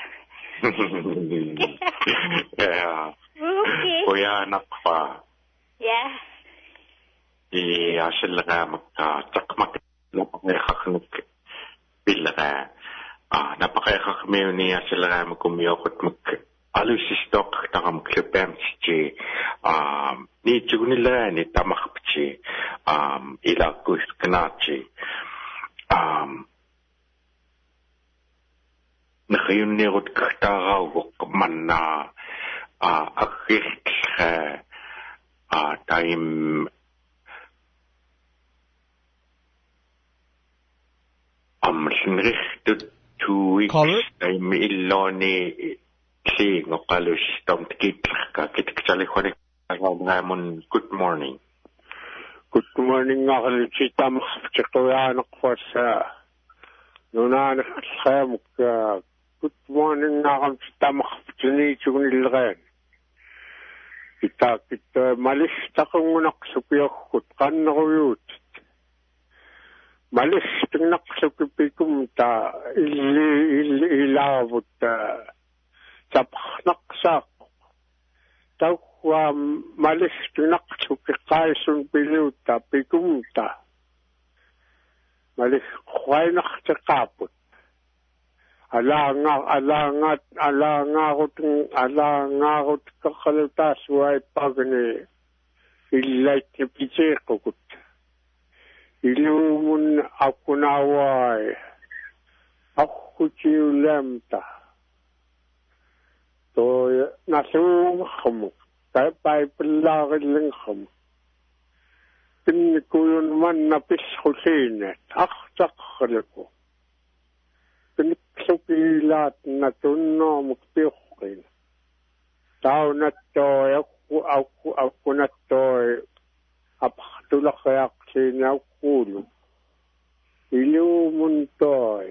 Yeah. Okay. Kuya nakfa. Yeah. I asilga magka takmak napakayakaknik bilaga. Ah, napakayakakmiyo ni asilga magkumiyokot mag alusistok takam klipemchi. Um, ni jugunila ni tamakpchi. Um, ilakus kanachi. Um, Nakayunirot katarawak man na akik time am sinrichtet two weeks time iloni si ngokalus tom tikitla ka kitkali khone ngamon good morning good morning ngakal chitam chikoya nakfasa nuna nakhamuk good morning ngakam chitam chini chugunilgan kita kita malis takong naksupyakut kannaruyut malis tinaksupikum ta illi illi ilawut sapnaksak tawwa malis tinaksupiqaisun piluta pikumta malis khwainaqtaqaput alanga alangat alangagut alangagut kakhalutas way pagne illait pichequt ilumun akunaway akhuchiulamta to nasum khum tay pai pillagilling khum tin kuyun man napis khusine akhtak khaliku Sukilat na tunno muktiukin. Tao na to'y ako, ako, ako na to'y apakatulak kayak sinakulo. Ilumun to'y.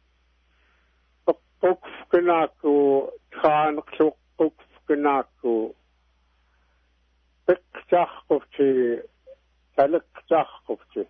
Kakuk kanako, kanak sukuk kanako. Peksak ko si, talaksak ko si.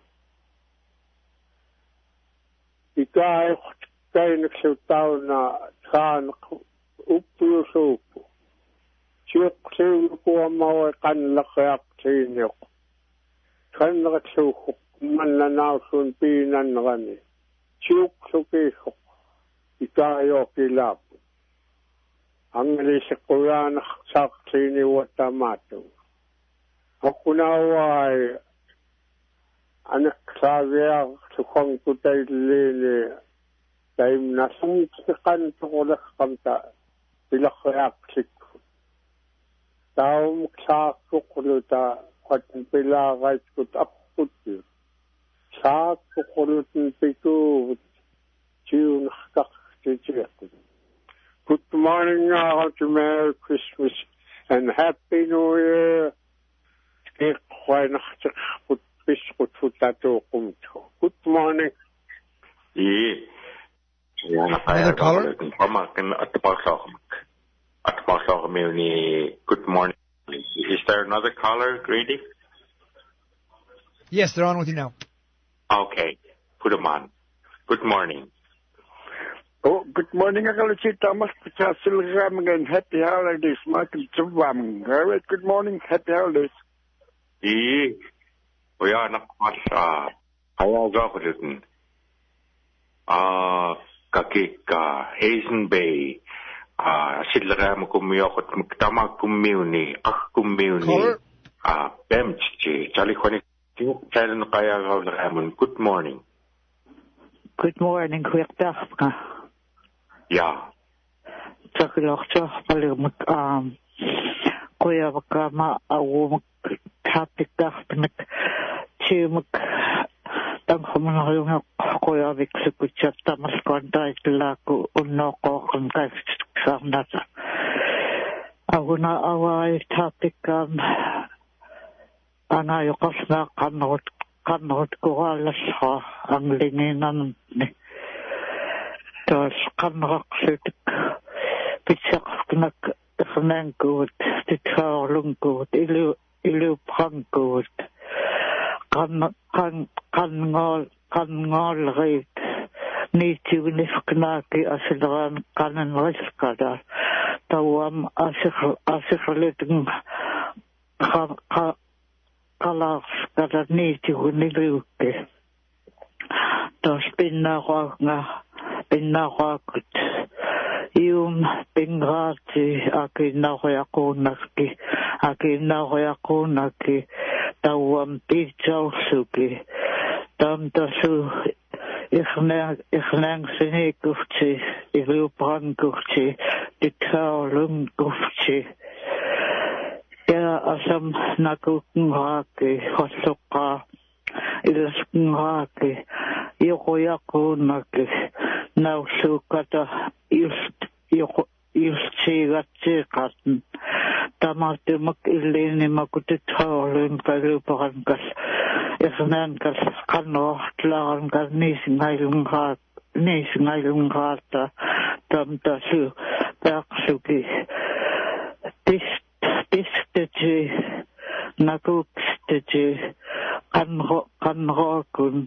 Ikay kaya nagsutaw na saan upuso po. Siyok siyo po ang mga kanlakayak sinyok. Kanlakat sukok manlanaw sun pinan na kani. Siyok sukisok. Ikayo kilap. Ang nalisa ko yan saksi ni Watamato. Ako naway anak sabi ako sukang kutay lini time na sumsikan tukulas kamta sila kayak sikot. taum saaqsuquluta qatun pilaaqaitkut aqquttu saaqsuqulutun pikuuvut tiunarkaq titiaqut. Good morning, all to Merry Christmas and Happy New Year. Good morning. Another caller? Good morning. Is there another caller, Grady? Yes, they're on with you now. Okay, put them on. Good morning. Oh, good morning, Akaluchi Thomas Pichasil and happy holidays, Michael Chubam. Very good morning, happy holidays. Yeah, we are not much, uh, how are you? Ah, Kakika, Hazen Bay, ah, Sidlam Kumyokot Muktama Kumuni, Ah Kumuni, ah, Bemchi, Chalikoni, Chalan Kaya Ramon. Good morning. Good morning, Kwekta. Yeah. Chakilocha, Palum, um, Koyavakama, a woman, Kapita, Chimuk. Tanghaman koya viksukucha tamaskonda itlaku unnoko kangkai sarnata. Aguna awai tapikam anayokasna kanot kanot kualasha ang linginan ni. Tas kanrak sitik pitsak knak knangkut titharlungkut ilu ilu prangkut. Kan kan kan ngol kan ngol reit ni tiwnifknaki asidran kanan riskada tawam asik asikleting ka ka kala kada ni tiwniluke tas pinna nga pinna kut yum pingrati akina yakunaki akina yakunaki tawam pitjau suki tam tasu ikhna ikhna sene kufti ilu brand kufti ditalum kufti ya asam nakukngaki hosoka ilaskngaki yokoyakunaki nausukata just yoko just sigatsikatn Tamatemak ilini makutithaulun kaluparankas isnankas kano tlarankas nisingailungat nisingailungata tamtasu taksuki tis tisteji nakuksteji kanro kanrokun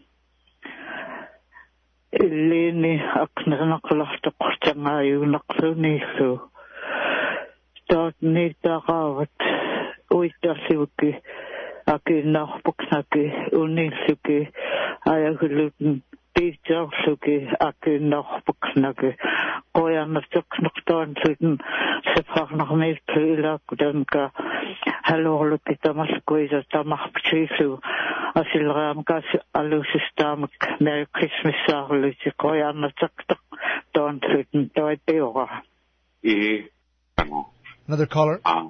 ilini aknanaklahta qurtangayu naqsunisu Dort niet daarover. Ooit dat zoeken. Als je nog boeknaken, unisoeken. Als je gelukken, die zoeken. Als je nog boeknaken. Gooi aan de stuk nog dan zitten. Ze vragen nog meer te dan ka. Hallo, look het dan maar gooi dat dan mag precies. Als je raam kan, alle systeem. Merry Christmas zeggen. Je gooi aan de stuk dan zitten. Dat is heel raar. Another caller. Uh,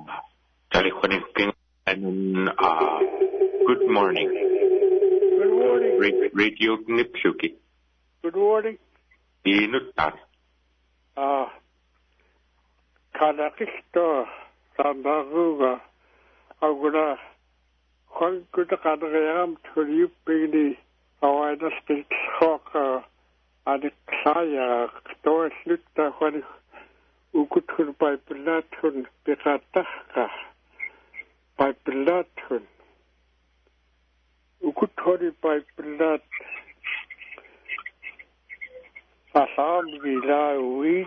and, uh, good morning. Good morning. Radio, Radio Nipsuki. Good morning. Inutan. Ah, Kanakista, Sandaruga, Aguna, Honkuta Kanagam to you, Piggy, our State Hawker, and the Kaya, Story Slutta, when Ukutun by Pilatun, Pirataka, by Pilatun. Ukutoni by Pilat. Asam Vila Wheat.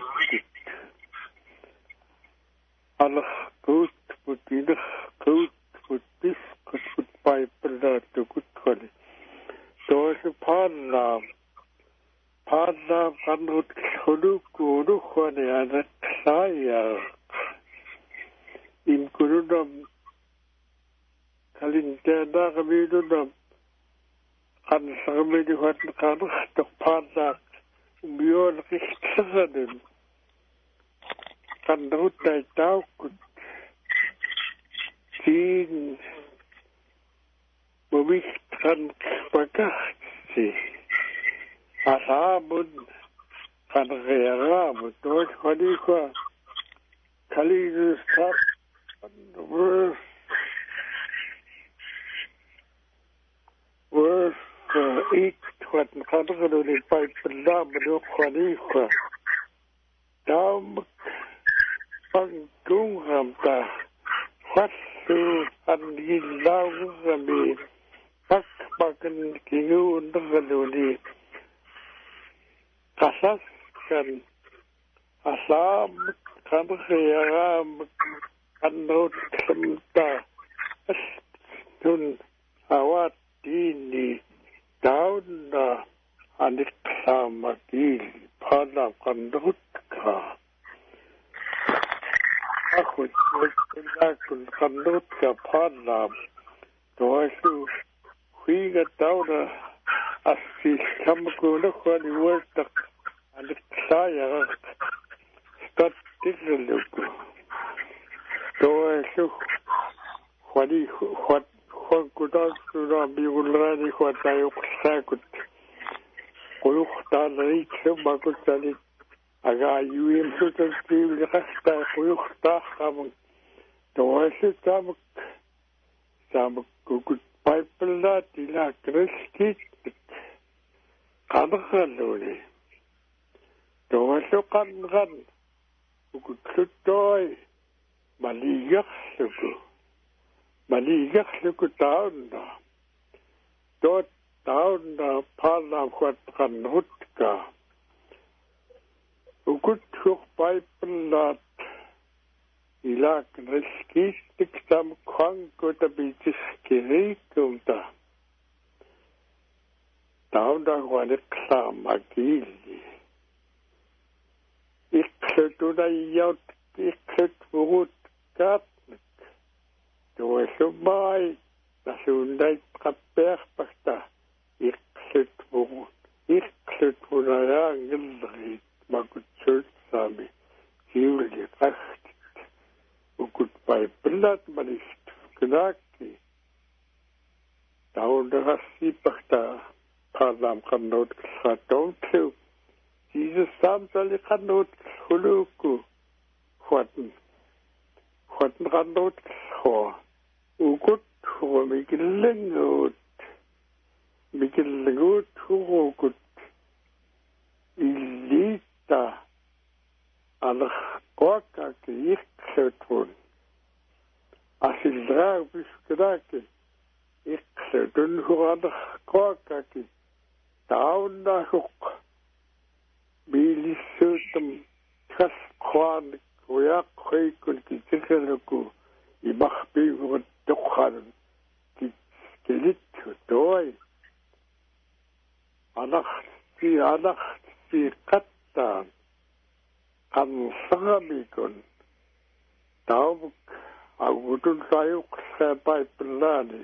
Allah good, but in good, but this could put by Pilat to Ukutoni. So it's a Parnam. Parnam cannot Huluku, Rukhani, and a Saya. In Kurunam, Kalintana, Kamidunam, and somebody who had come to Parnak, beyond Christian. Can not die down. din bumiktan pagkakasi asabun kan kaya mo doon kani ko kalinis sa verse verse eight what kan ko ni pa pala mo kani ko dam pagtungam ta wasu andilaw kami pakpakan kingu ngaluni kasas kan asam kan khayam kanot samta tun awat dini daun na anik samagil pada kanot ka aku aku kanot ka pada doasu Higa tauna asi kamku na kwani wartak anik saya stat tigluku doa su kwani kwat kwan kuda sura biulani kwatayo kusakut kuyuk talai kebakut tali aga yuim sutan bil khasta kuyuk ta kam doa su tamak tamak kukut Pipeline tila kriskit kangaluni doaso kangan ukutloy maligak suku maligak suku taon na dot taon na pala kwat kanut ka ukutlok pipeline ila kriskit tam kwang ko tabitis kiri kumta taon da kwanik samagili iksetu na yaut ikset bugut katnik doa sumay nasunday kaper pakta ikset bugut ikset bunaya ngilrit magutsul sami kiuli kakti ukut pai pelat manis kenaki tahun derasi pakta padam kanot satong tu Jesus sam sali kanot huluku khwatn khwatn kanot ho ukut ho mikilengut mikilengut ho ukut ilita al Quaka ki iksetun asildra biskadaki iksetun huada quaka ki tauna huk bilisutum kas kwan kuya koi kun ki tikalaku ibak bi got dokhan ki kelit toy anak si anak si katta kan sangamikon taubuk agutun sayuk sa pipeline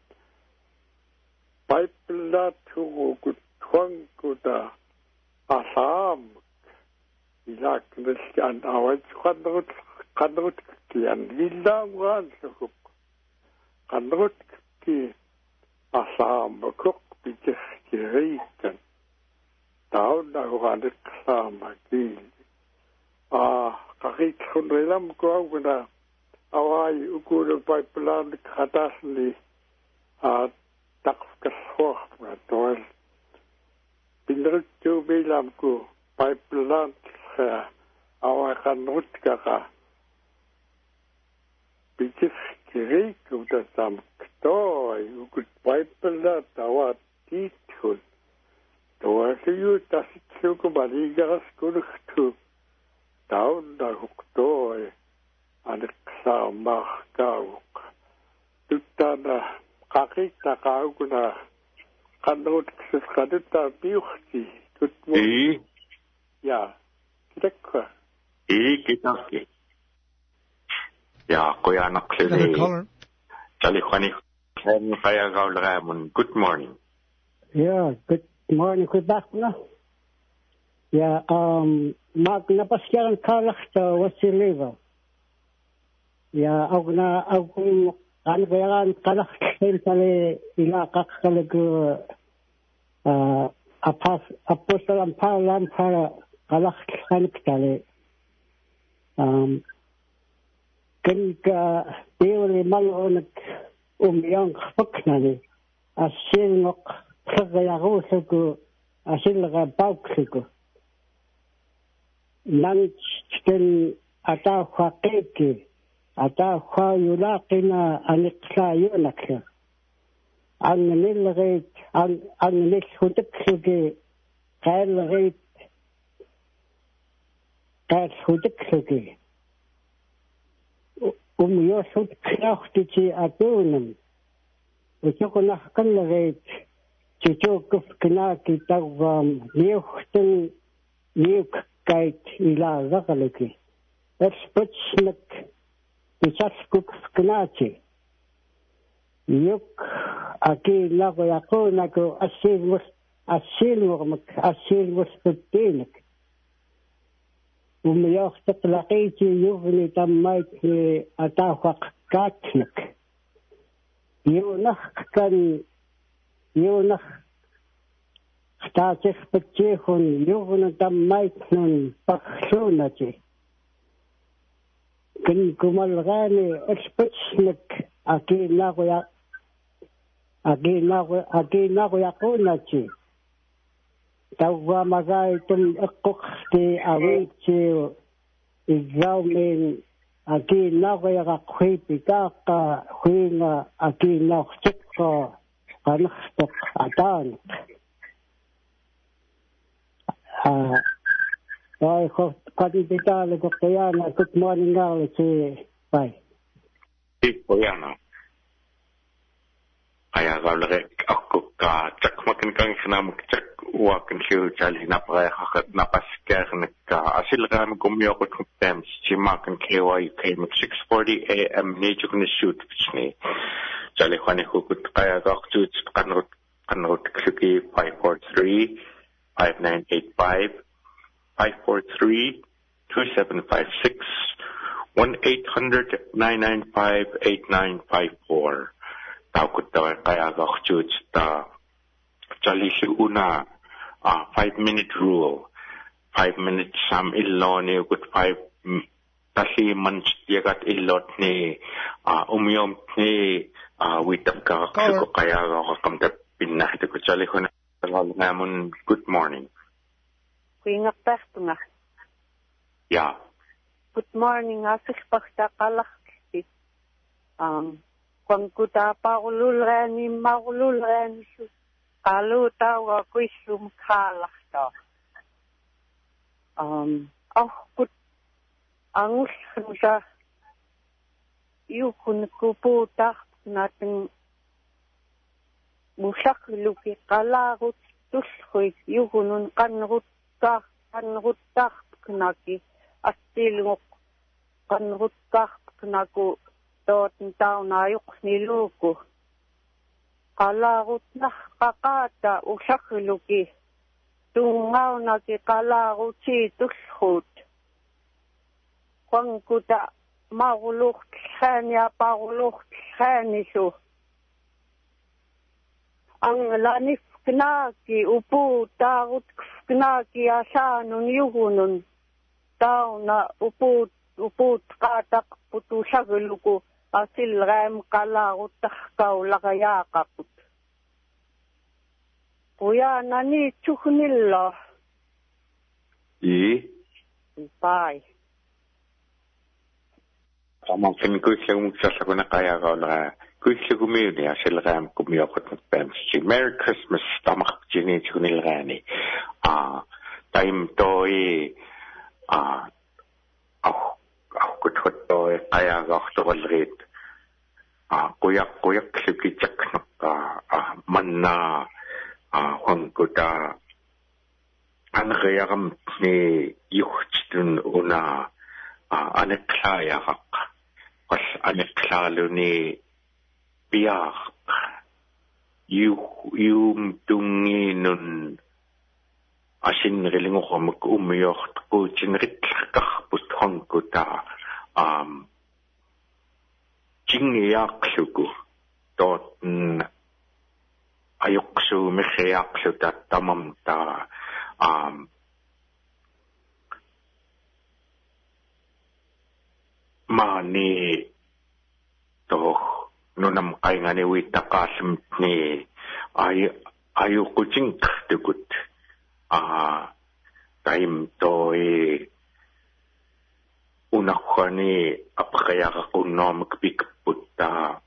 pipeline tugut twang kuda asam ilak niskan awat kanut kanut kian ilang wan sukuk kanut ki asam kuk bijih kirikan taun nahuanik sama gil Ah, kakit sunrilam ko ang na away ukulong pipeline katas ni at takskaswa na toal. Pinrut jo bilam ko pipeline sa away kanut ka ka. Bitis kiri ko ta sam ktoy ukut pipeline awat titun. Toa siyo tasit siyo ko baligas ko nukto. Taon na huktoy anak sa mahkawuk. Tuta na kakita ka ako na kanot sa kaduta piyukti. Tutmo. Eh? Ya. Kita ka. Eh, kita ka. Ya, kuya anak sila. Another caller. Sali kwani kaya gaul ramon. Good morning. Yeah, good morning. Good back na. Yeah, um, mag napasyaran kalak sa Wasileva. Yeah, ako na, ako kan gayan kalak kel sale ila kakalagu uh apas apostol ampalam para kalak kan kale um kan ka deole malonak umyang faknani asilnok kagayagosugo asilga pauksugo nanchten ata khaqeke ata khayulaqina aniqlayunakha an nilgait an an nilhuduksuge qalgait qalhuduksuge um yosut krachti atunum uchokunah kalgait chichokuf knaki tawam niuchten niuk kait ila zakaliki Erspetsmek Pichaskuk Knachi Yuk Aki Lago Yakonako Asilmus Asilmurmak Asilmus Petinik Umyoch Tatlakiti Yuvni Tamait Atawak Katnik Yunach kan Yunach Statich Petichun Yuvni Tamait Nun Paksunachi Kan kumalgani expectsnek aki nagoya aki nago aki nagoya kunachi tawa magay tum ekokti awichi igawmin aki nagoya kakwipi kaka huinga aki nakchikko kanaktok atan ah Ay, Kadiditale Koyana, good morning, Alice. Bye. Koyana. Kaya galere ako ka chakmakin kang sinamuk chak wakin siyo chali napaya hakat napasker nagka asil ram gumyo ko tumpem chimakan kewa U K six forty A M nito ko shoot ni chali khani hukut kaya gaktu kanrot kanrot kluki five four three five nine eight five five four three two seven five six one eight hundred nine nine five eight nine five four. Tao ko tawa kaya gakchut ta chali si una uh, five minute rule. Five minutes sam illoni ukut five tasi manch yagat illot ni uh, umyom ni uh, witap ka ko kaya gakamta pinah ko chali ko na ngamun. Good morning. Kuingak tastunga. Yeah. Good morning, asik pakta kalakti. Um, kung kuta pa ululrani maululrani su kalu tawa kuisum kalakta. Um, oh kut angus sa yukun kuputa natin musak luki kalagut tushoy yukunun kanrut ka kanrutak knaki astilngok kanrutak knaku dot taw nayuk niluko kalagut na kakata usakluki tungaw na ki kalagut si tushut kung kuta maguluk kanya paguluk kaniso ang lanif knaki upu tagut knaki asanun yuhunun tau na upu upu katak putu sagluku asil ram kalagut takau lakayakaput kuya nani chuknilla i bye Tama kin kuisle muksa sa kuna kaya ka la kuisle kumiyuni asil ram kumiyokot ng pemsi. Merry Christmas tamak jini chunil gani. Ah time to i ah ako ako kutot to kaya ka to walrit. Ah kuyak kuyak sipi chak nak ah manna ah hong kuta an gayam ni yuchtun una ah aneklaya hak. Pas aneklalo ni biyak yu yung tungi nun asin rilingo ko mag-umiyok ko chinrit kakaputong ko ta um jingiaqluku tootn ayuqsu miqiaqluta tamamta um mani to nunam qaingani witaqalmni ay ayuqujink tukut a time toy unakhani apqayaqa qunnom kpikputta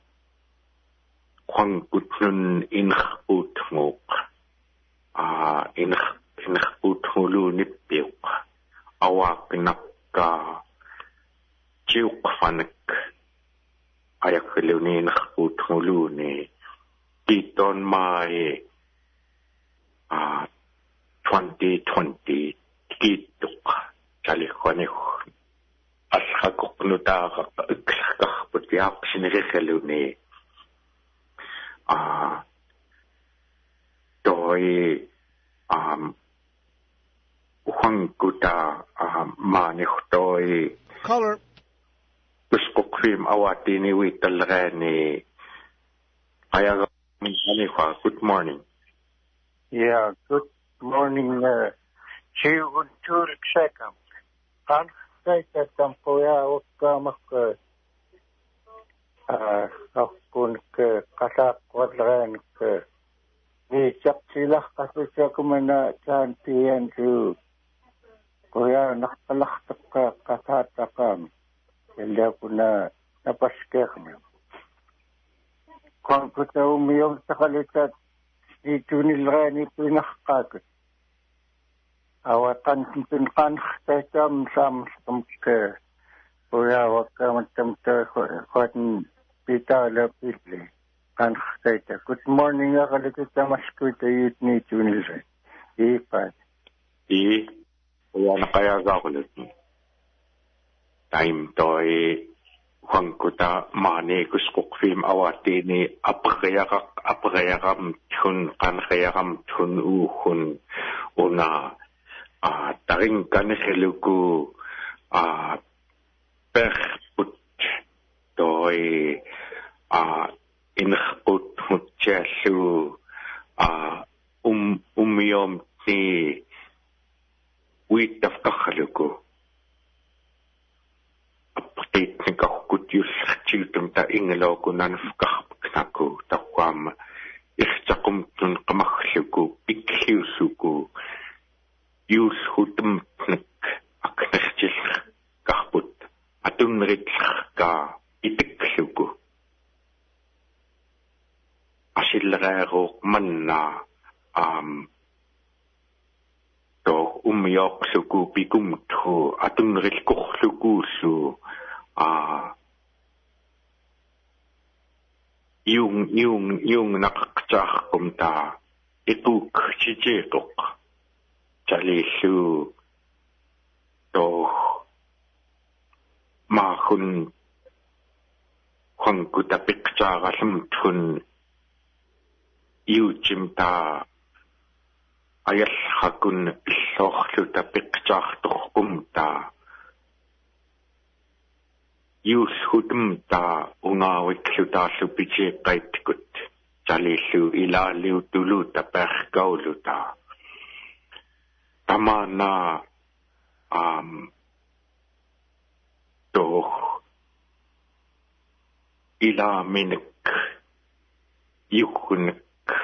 qangkutnun inkhutmuq a inkh inkhutulunippiuq awaqnaqqa chiuqfanak ayaqluni inkhutuluni titon mai a twenty twenty kituq chalikhani ashakuqnutaqa iklaqarput yaaqsineriqaluni a toy um uhanguta um manihtoy Caller. Uskukrim awatini witalrani ayaga minanifa. Good morning. Yeah, good morning. Uh, Chiun Turik Sekam. Kan Saita Tampoya Okamak. Akun ke kasak wadran ke. Ni silah kasusya kumana cantian tu. Kuya nakalak taka katatakam. Jadi aku na napaskeknya. Kung kita umiyong sakalitat di tunilrani pinakakit. Awatan pinkan kaitam sam samke. Kuya wag ka matamta kuwatan pita lapitli. Kan kaita. Good morning akalikita maskuita yut ni tunilrani. Ipan. I kuya nakayaga ko ulit. Time toy hangkuta mani kuskukfim awatini apqayaqaq apqayaqam thun qanqayaqam thun uhun una a taring kanheluku a perput toy a inkhut hutchalu a um umyom ni witafqakhluku Teknikah kutyus chiltum ta ingelo kunan fkah knaku takwam ikhtakum tun qamakhluku ikhiusuku yus hutum tnek aknachil kahput atun ritka itikluku ashilrero manna am to umyaqluku bikumtu atun ritkukhluku su Ah, yung yung yung nakaktsah kumta ituk chichitok chalisu to mahun kung kutapik tsagalam tun yu chimta ayas hakun isokhlu tapik tsah tok kumta Yus hudum ta ungawik luta supiji kaitkut chalisu ila liu tulu ta perkau luta tamana um to ila minik yukunik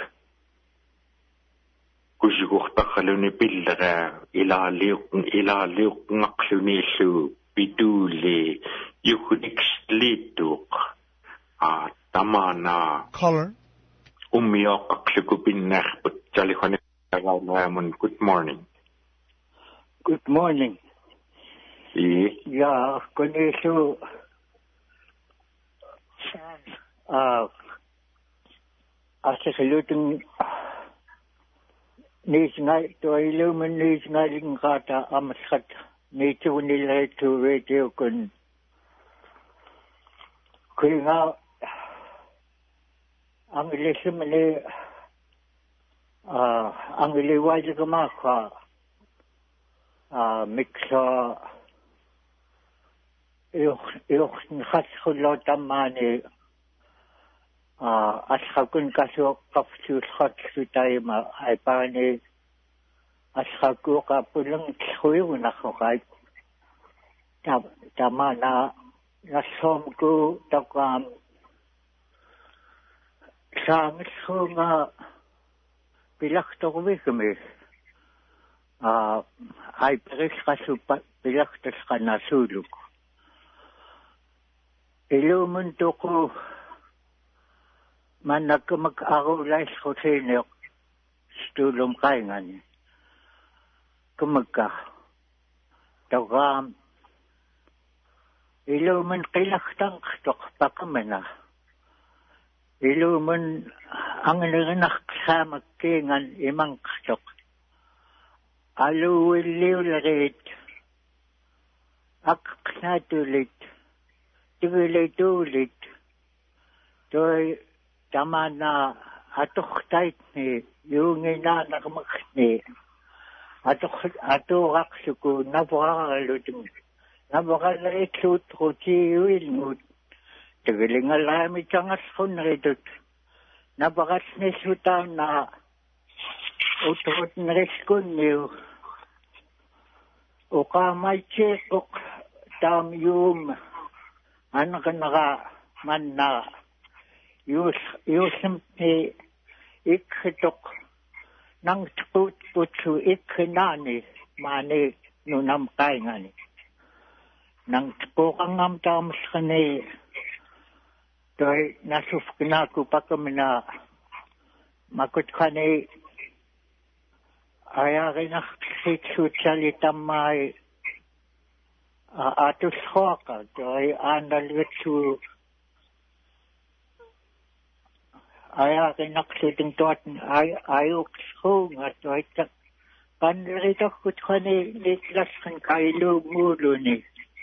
kujukurta khaluni billera ila liu ila liu ngakluni su biduli yukunik slituk a tamana Caller. umiyok akliku binnerbut chalikhani tagawnamun. Good morning. Good morning. Si. Ya, kunisu ah asa salutung nis ngai to ilumen nis ngai kata amaskat ni tu nilai tu radio kun kuinga ang ilisum ni ah ang iliwaj ko makha ah mixa yo yo khas khullo tamani asqakun kasuoqqarsuullersuutaima aiparani asqakuuqaappulang tsuigunarroqait ta tamana nassomku taqam saangsuunga pilaqtorvigmi a aiperisqasuppa pilaqtasqanasuuluk ilumun tuqu manakamak arulaisqutineq stulum qaingani kumakka taqam ilumun qilaqtanqtoq paqamana ilumun angnerinaqsaamakkiingan imanqtoq aluilliulerit aqqnaatulit tigilituulit toi tamana atoqtaitni yuunginaanaqmaqni atoq atoqaqsuku navoraqalutin navoraqaritluut rutiuilngut tigilingalaamitangasqunneritut navoraqnisutaana utrutneriskunniu uqaamaitseeqoq taam yuum anqanara manna yus yusimni ikkitoq nangtput putsu ikkinaani maani nunam qaingani nangtpoqangam taamsqani toi nasufkinaku pakamina makutqani ayarinaqsitsuutsalitammaai atusqoqa toi aanalutsu ayarinaqsutin tuatn ayuqsquunga toita qanleritorkutqani niklasqan kailuumuuluni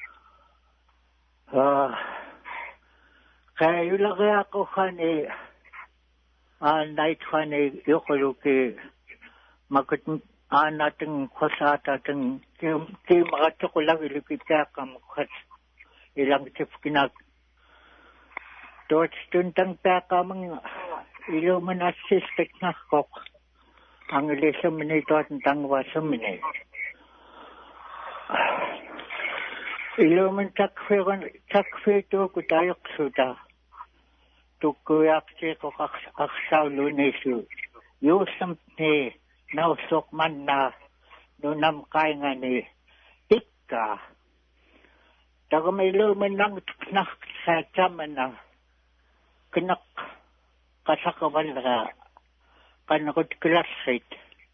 qayulariaqoqani aanaitqani yuquluki makut aanatin khosaatatin kim kimaqatuqulagiluki taaqamuqat ilangtifkinak tootstuntang taaqamang iluman assistiknarqoq angilisumni tootn tangwasumni iluman takfiran takfituuku tayoqsuta tukkuyaaqtiiqoq aqsaulunisu yuusamni nausoq manna nunam qaingani tikka tagamiluman nangtuknaqsaatamana knak qasaqavalra qanqut klassit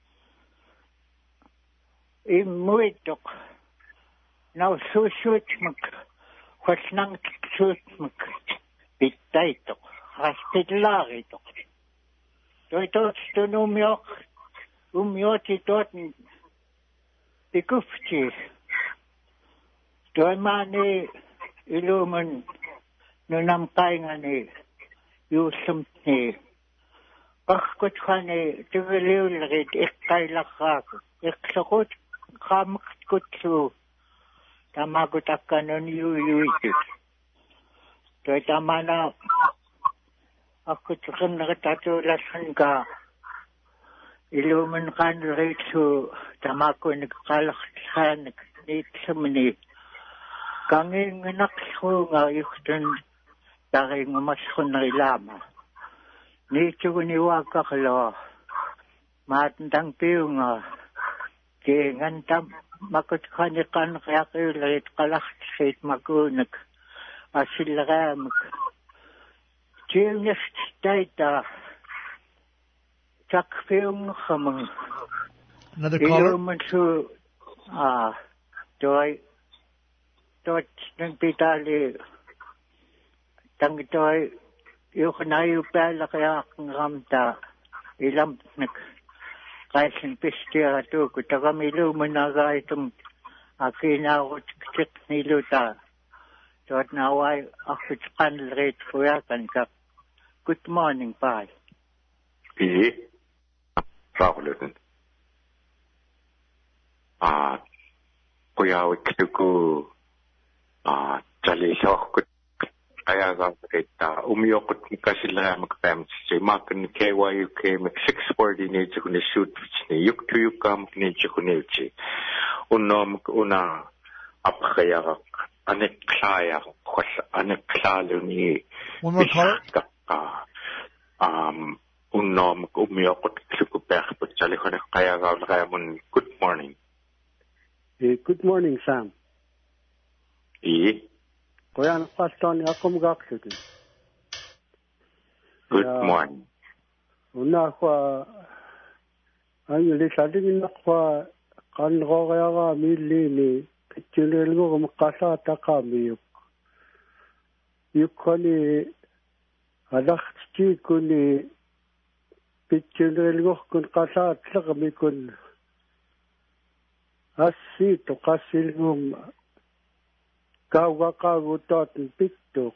immuitoq naususuutmak qasnangtsuutmak pittaitoq hastillaaritoq toitotstunumioq ummioti tootn pikufti toimani iluman nunam qaingani yuusumni qaqkutqani tigiliullerit iqqailarraaku iqsoqut qaamaqtkutsu tamakutakkanun yuuyuitit toi tamana aqutqinnerit atuulassanka iluman qanleritsu tamakunik qalartaanik niitsamni kanginginaqsuunga yuhtun taringumasqunnerilama niitsuguniuaqqarlo maatantang piunga kiingantam makutqani qanqiaqiulerit qalartsit makuunak asilleraamik tiungest taita takfiungamang Another caller. ilumansu ah toi tot nang pitali tangitoy yuqnayu paalaqaaqngamta ilamtnak qaisin pistira tuku tagamilumunagaitum akinaarut tiqniluta tot nawai aqitqanlerit fuyakanka good morning bye Iyi. Rahulun. Ah, kuyawik tuku ah jali sohkut kaya ga kita umiyokot ni kasila magpam si makin K Y U K mak six forty ni jukuni shoot ni yuk to yuk kam ni jukuni chi unom una apkaya anek klaya khos anek klalu ni one more caller um unom umiyokot suku pekh putchali khone kaya ga kaya mun good morning hey, good morning Sam e Koyan paston yakum gaksuki. Good morning. Una kwa ayuli sadin kwa kan roga milli ni kitchenel go mukasa takami yuk. Yukoni adakhti kuni kitchenel go kun kasa takami kun asi to kasil gum Kawa kawa totin piktok.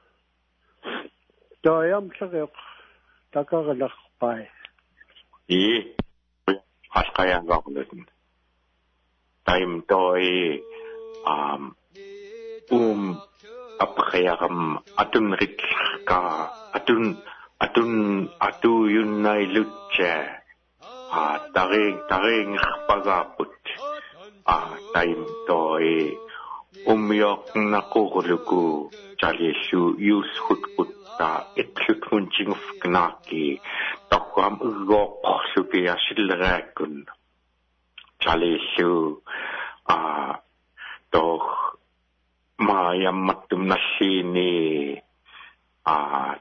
Toyam sakyok takaganak pai. E haskaya gakulutin. Time toy um um apakayakam atun ritka atun atun atu yunay lutche ah taring taring pagaput ah time toy umiyok na kukuluku chalishu yus hutkutta itluk munching fknaki takwam ugok suki asilrakun chalishu ah doch mayam matum nasini ah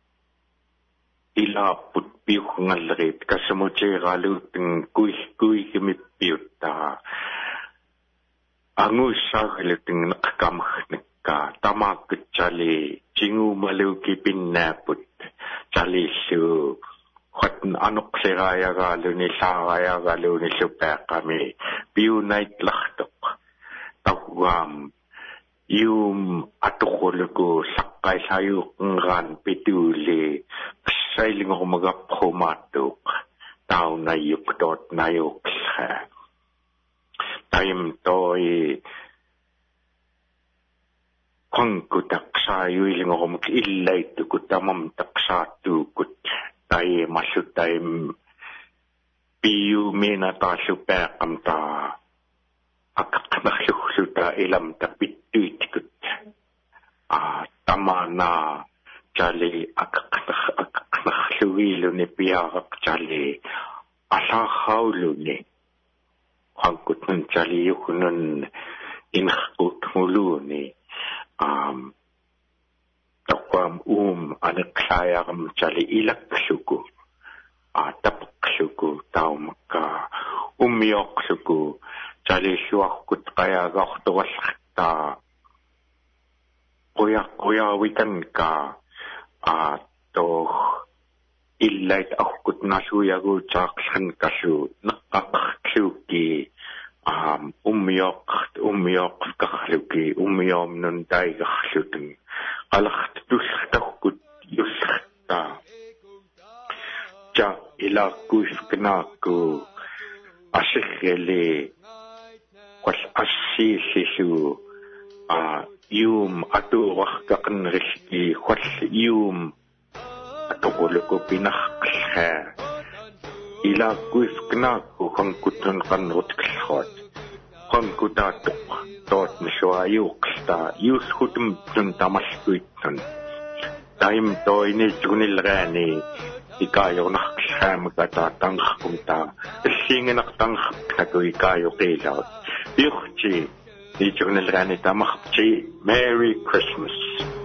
ila put piuk ngalrit kasamuche galuting kuih kuih kimipiuta Angus sakaliting nakkamah nakka tamak chali jingu malu kipin naput chali su hot anok seraya galu ni saraya galu ni super kami piu night lachtok takwam yung atukuluko sakay sayo ngan pituli sailing ako magapumatok tao na yukdot na yuksa Time toy kung kutaksa yuiling ako mag-ilay to kutamam taksa to kut tayo masutay piyu minata super kamta akaknaklusuta ilam tapituit kut ah tama na jali akaknakluwilo ni piyak jali asahawlo ni Hangkut nun jali yukunun inakut muluni um takwam um anak saya kam jali ilak suku ah tapak suku tau maka umiyok suku jali suak kut kaya gak tuwas ta kuya kuya wikan ka ah to Illait akut nasuya go jaksan kasu nakakakluki um umyok umyok kakluki umyom nun tay kaklutin alakt tustakut yusakta ja ila kuifknaku asikhele kwas asisisu a yum atu wakkakan riski kwas yum Atokuluko pinakha ila kuifkna ko kangkutun kanot khot kangkutatok tot niswayuk sta yus hutum tun tamas kuitun time to ini junil rani ikayo nakham kata tang kumta singen tang khako ikayo kailaw yuchi ni junil rani tamakchi Merry Christmas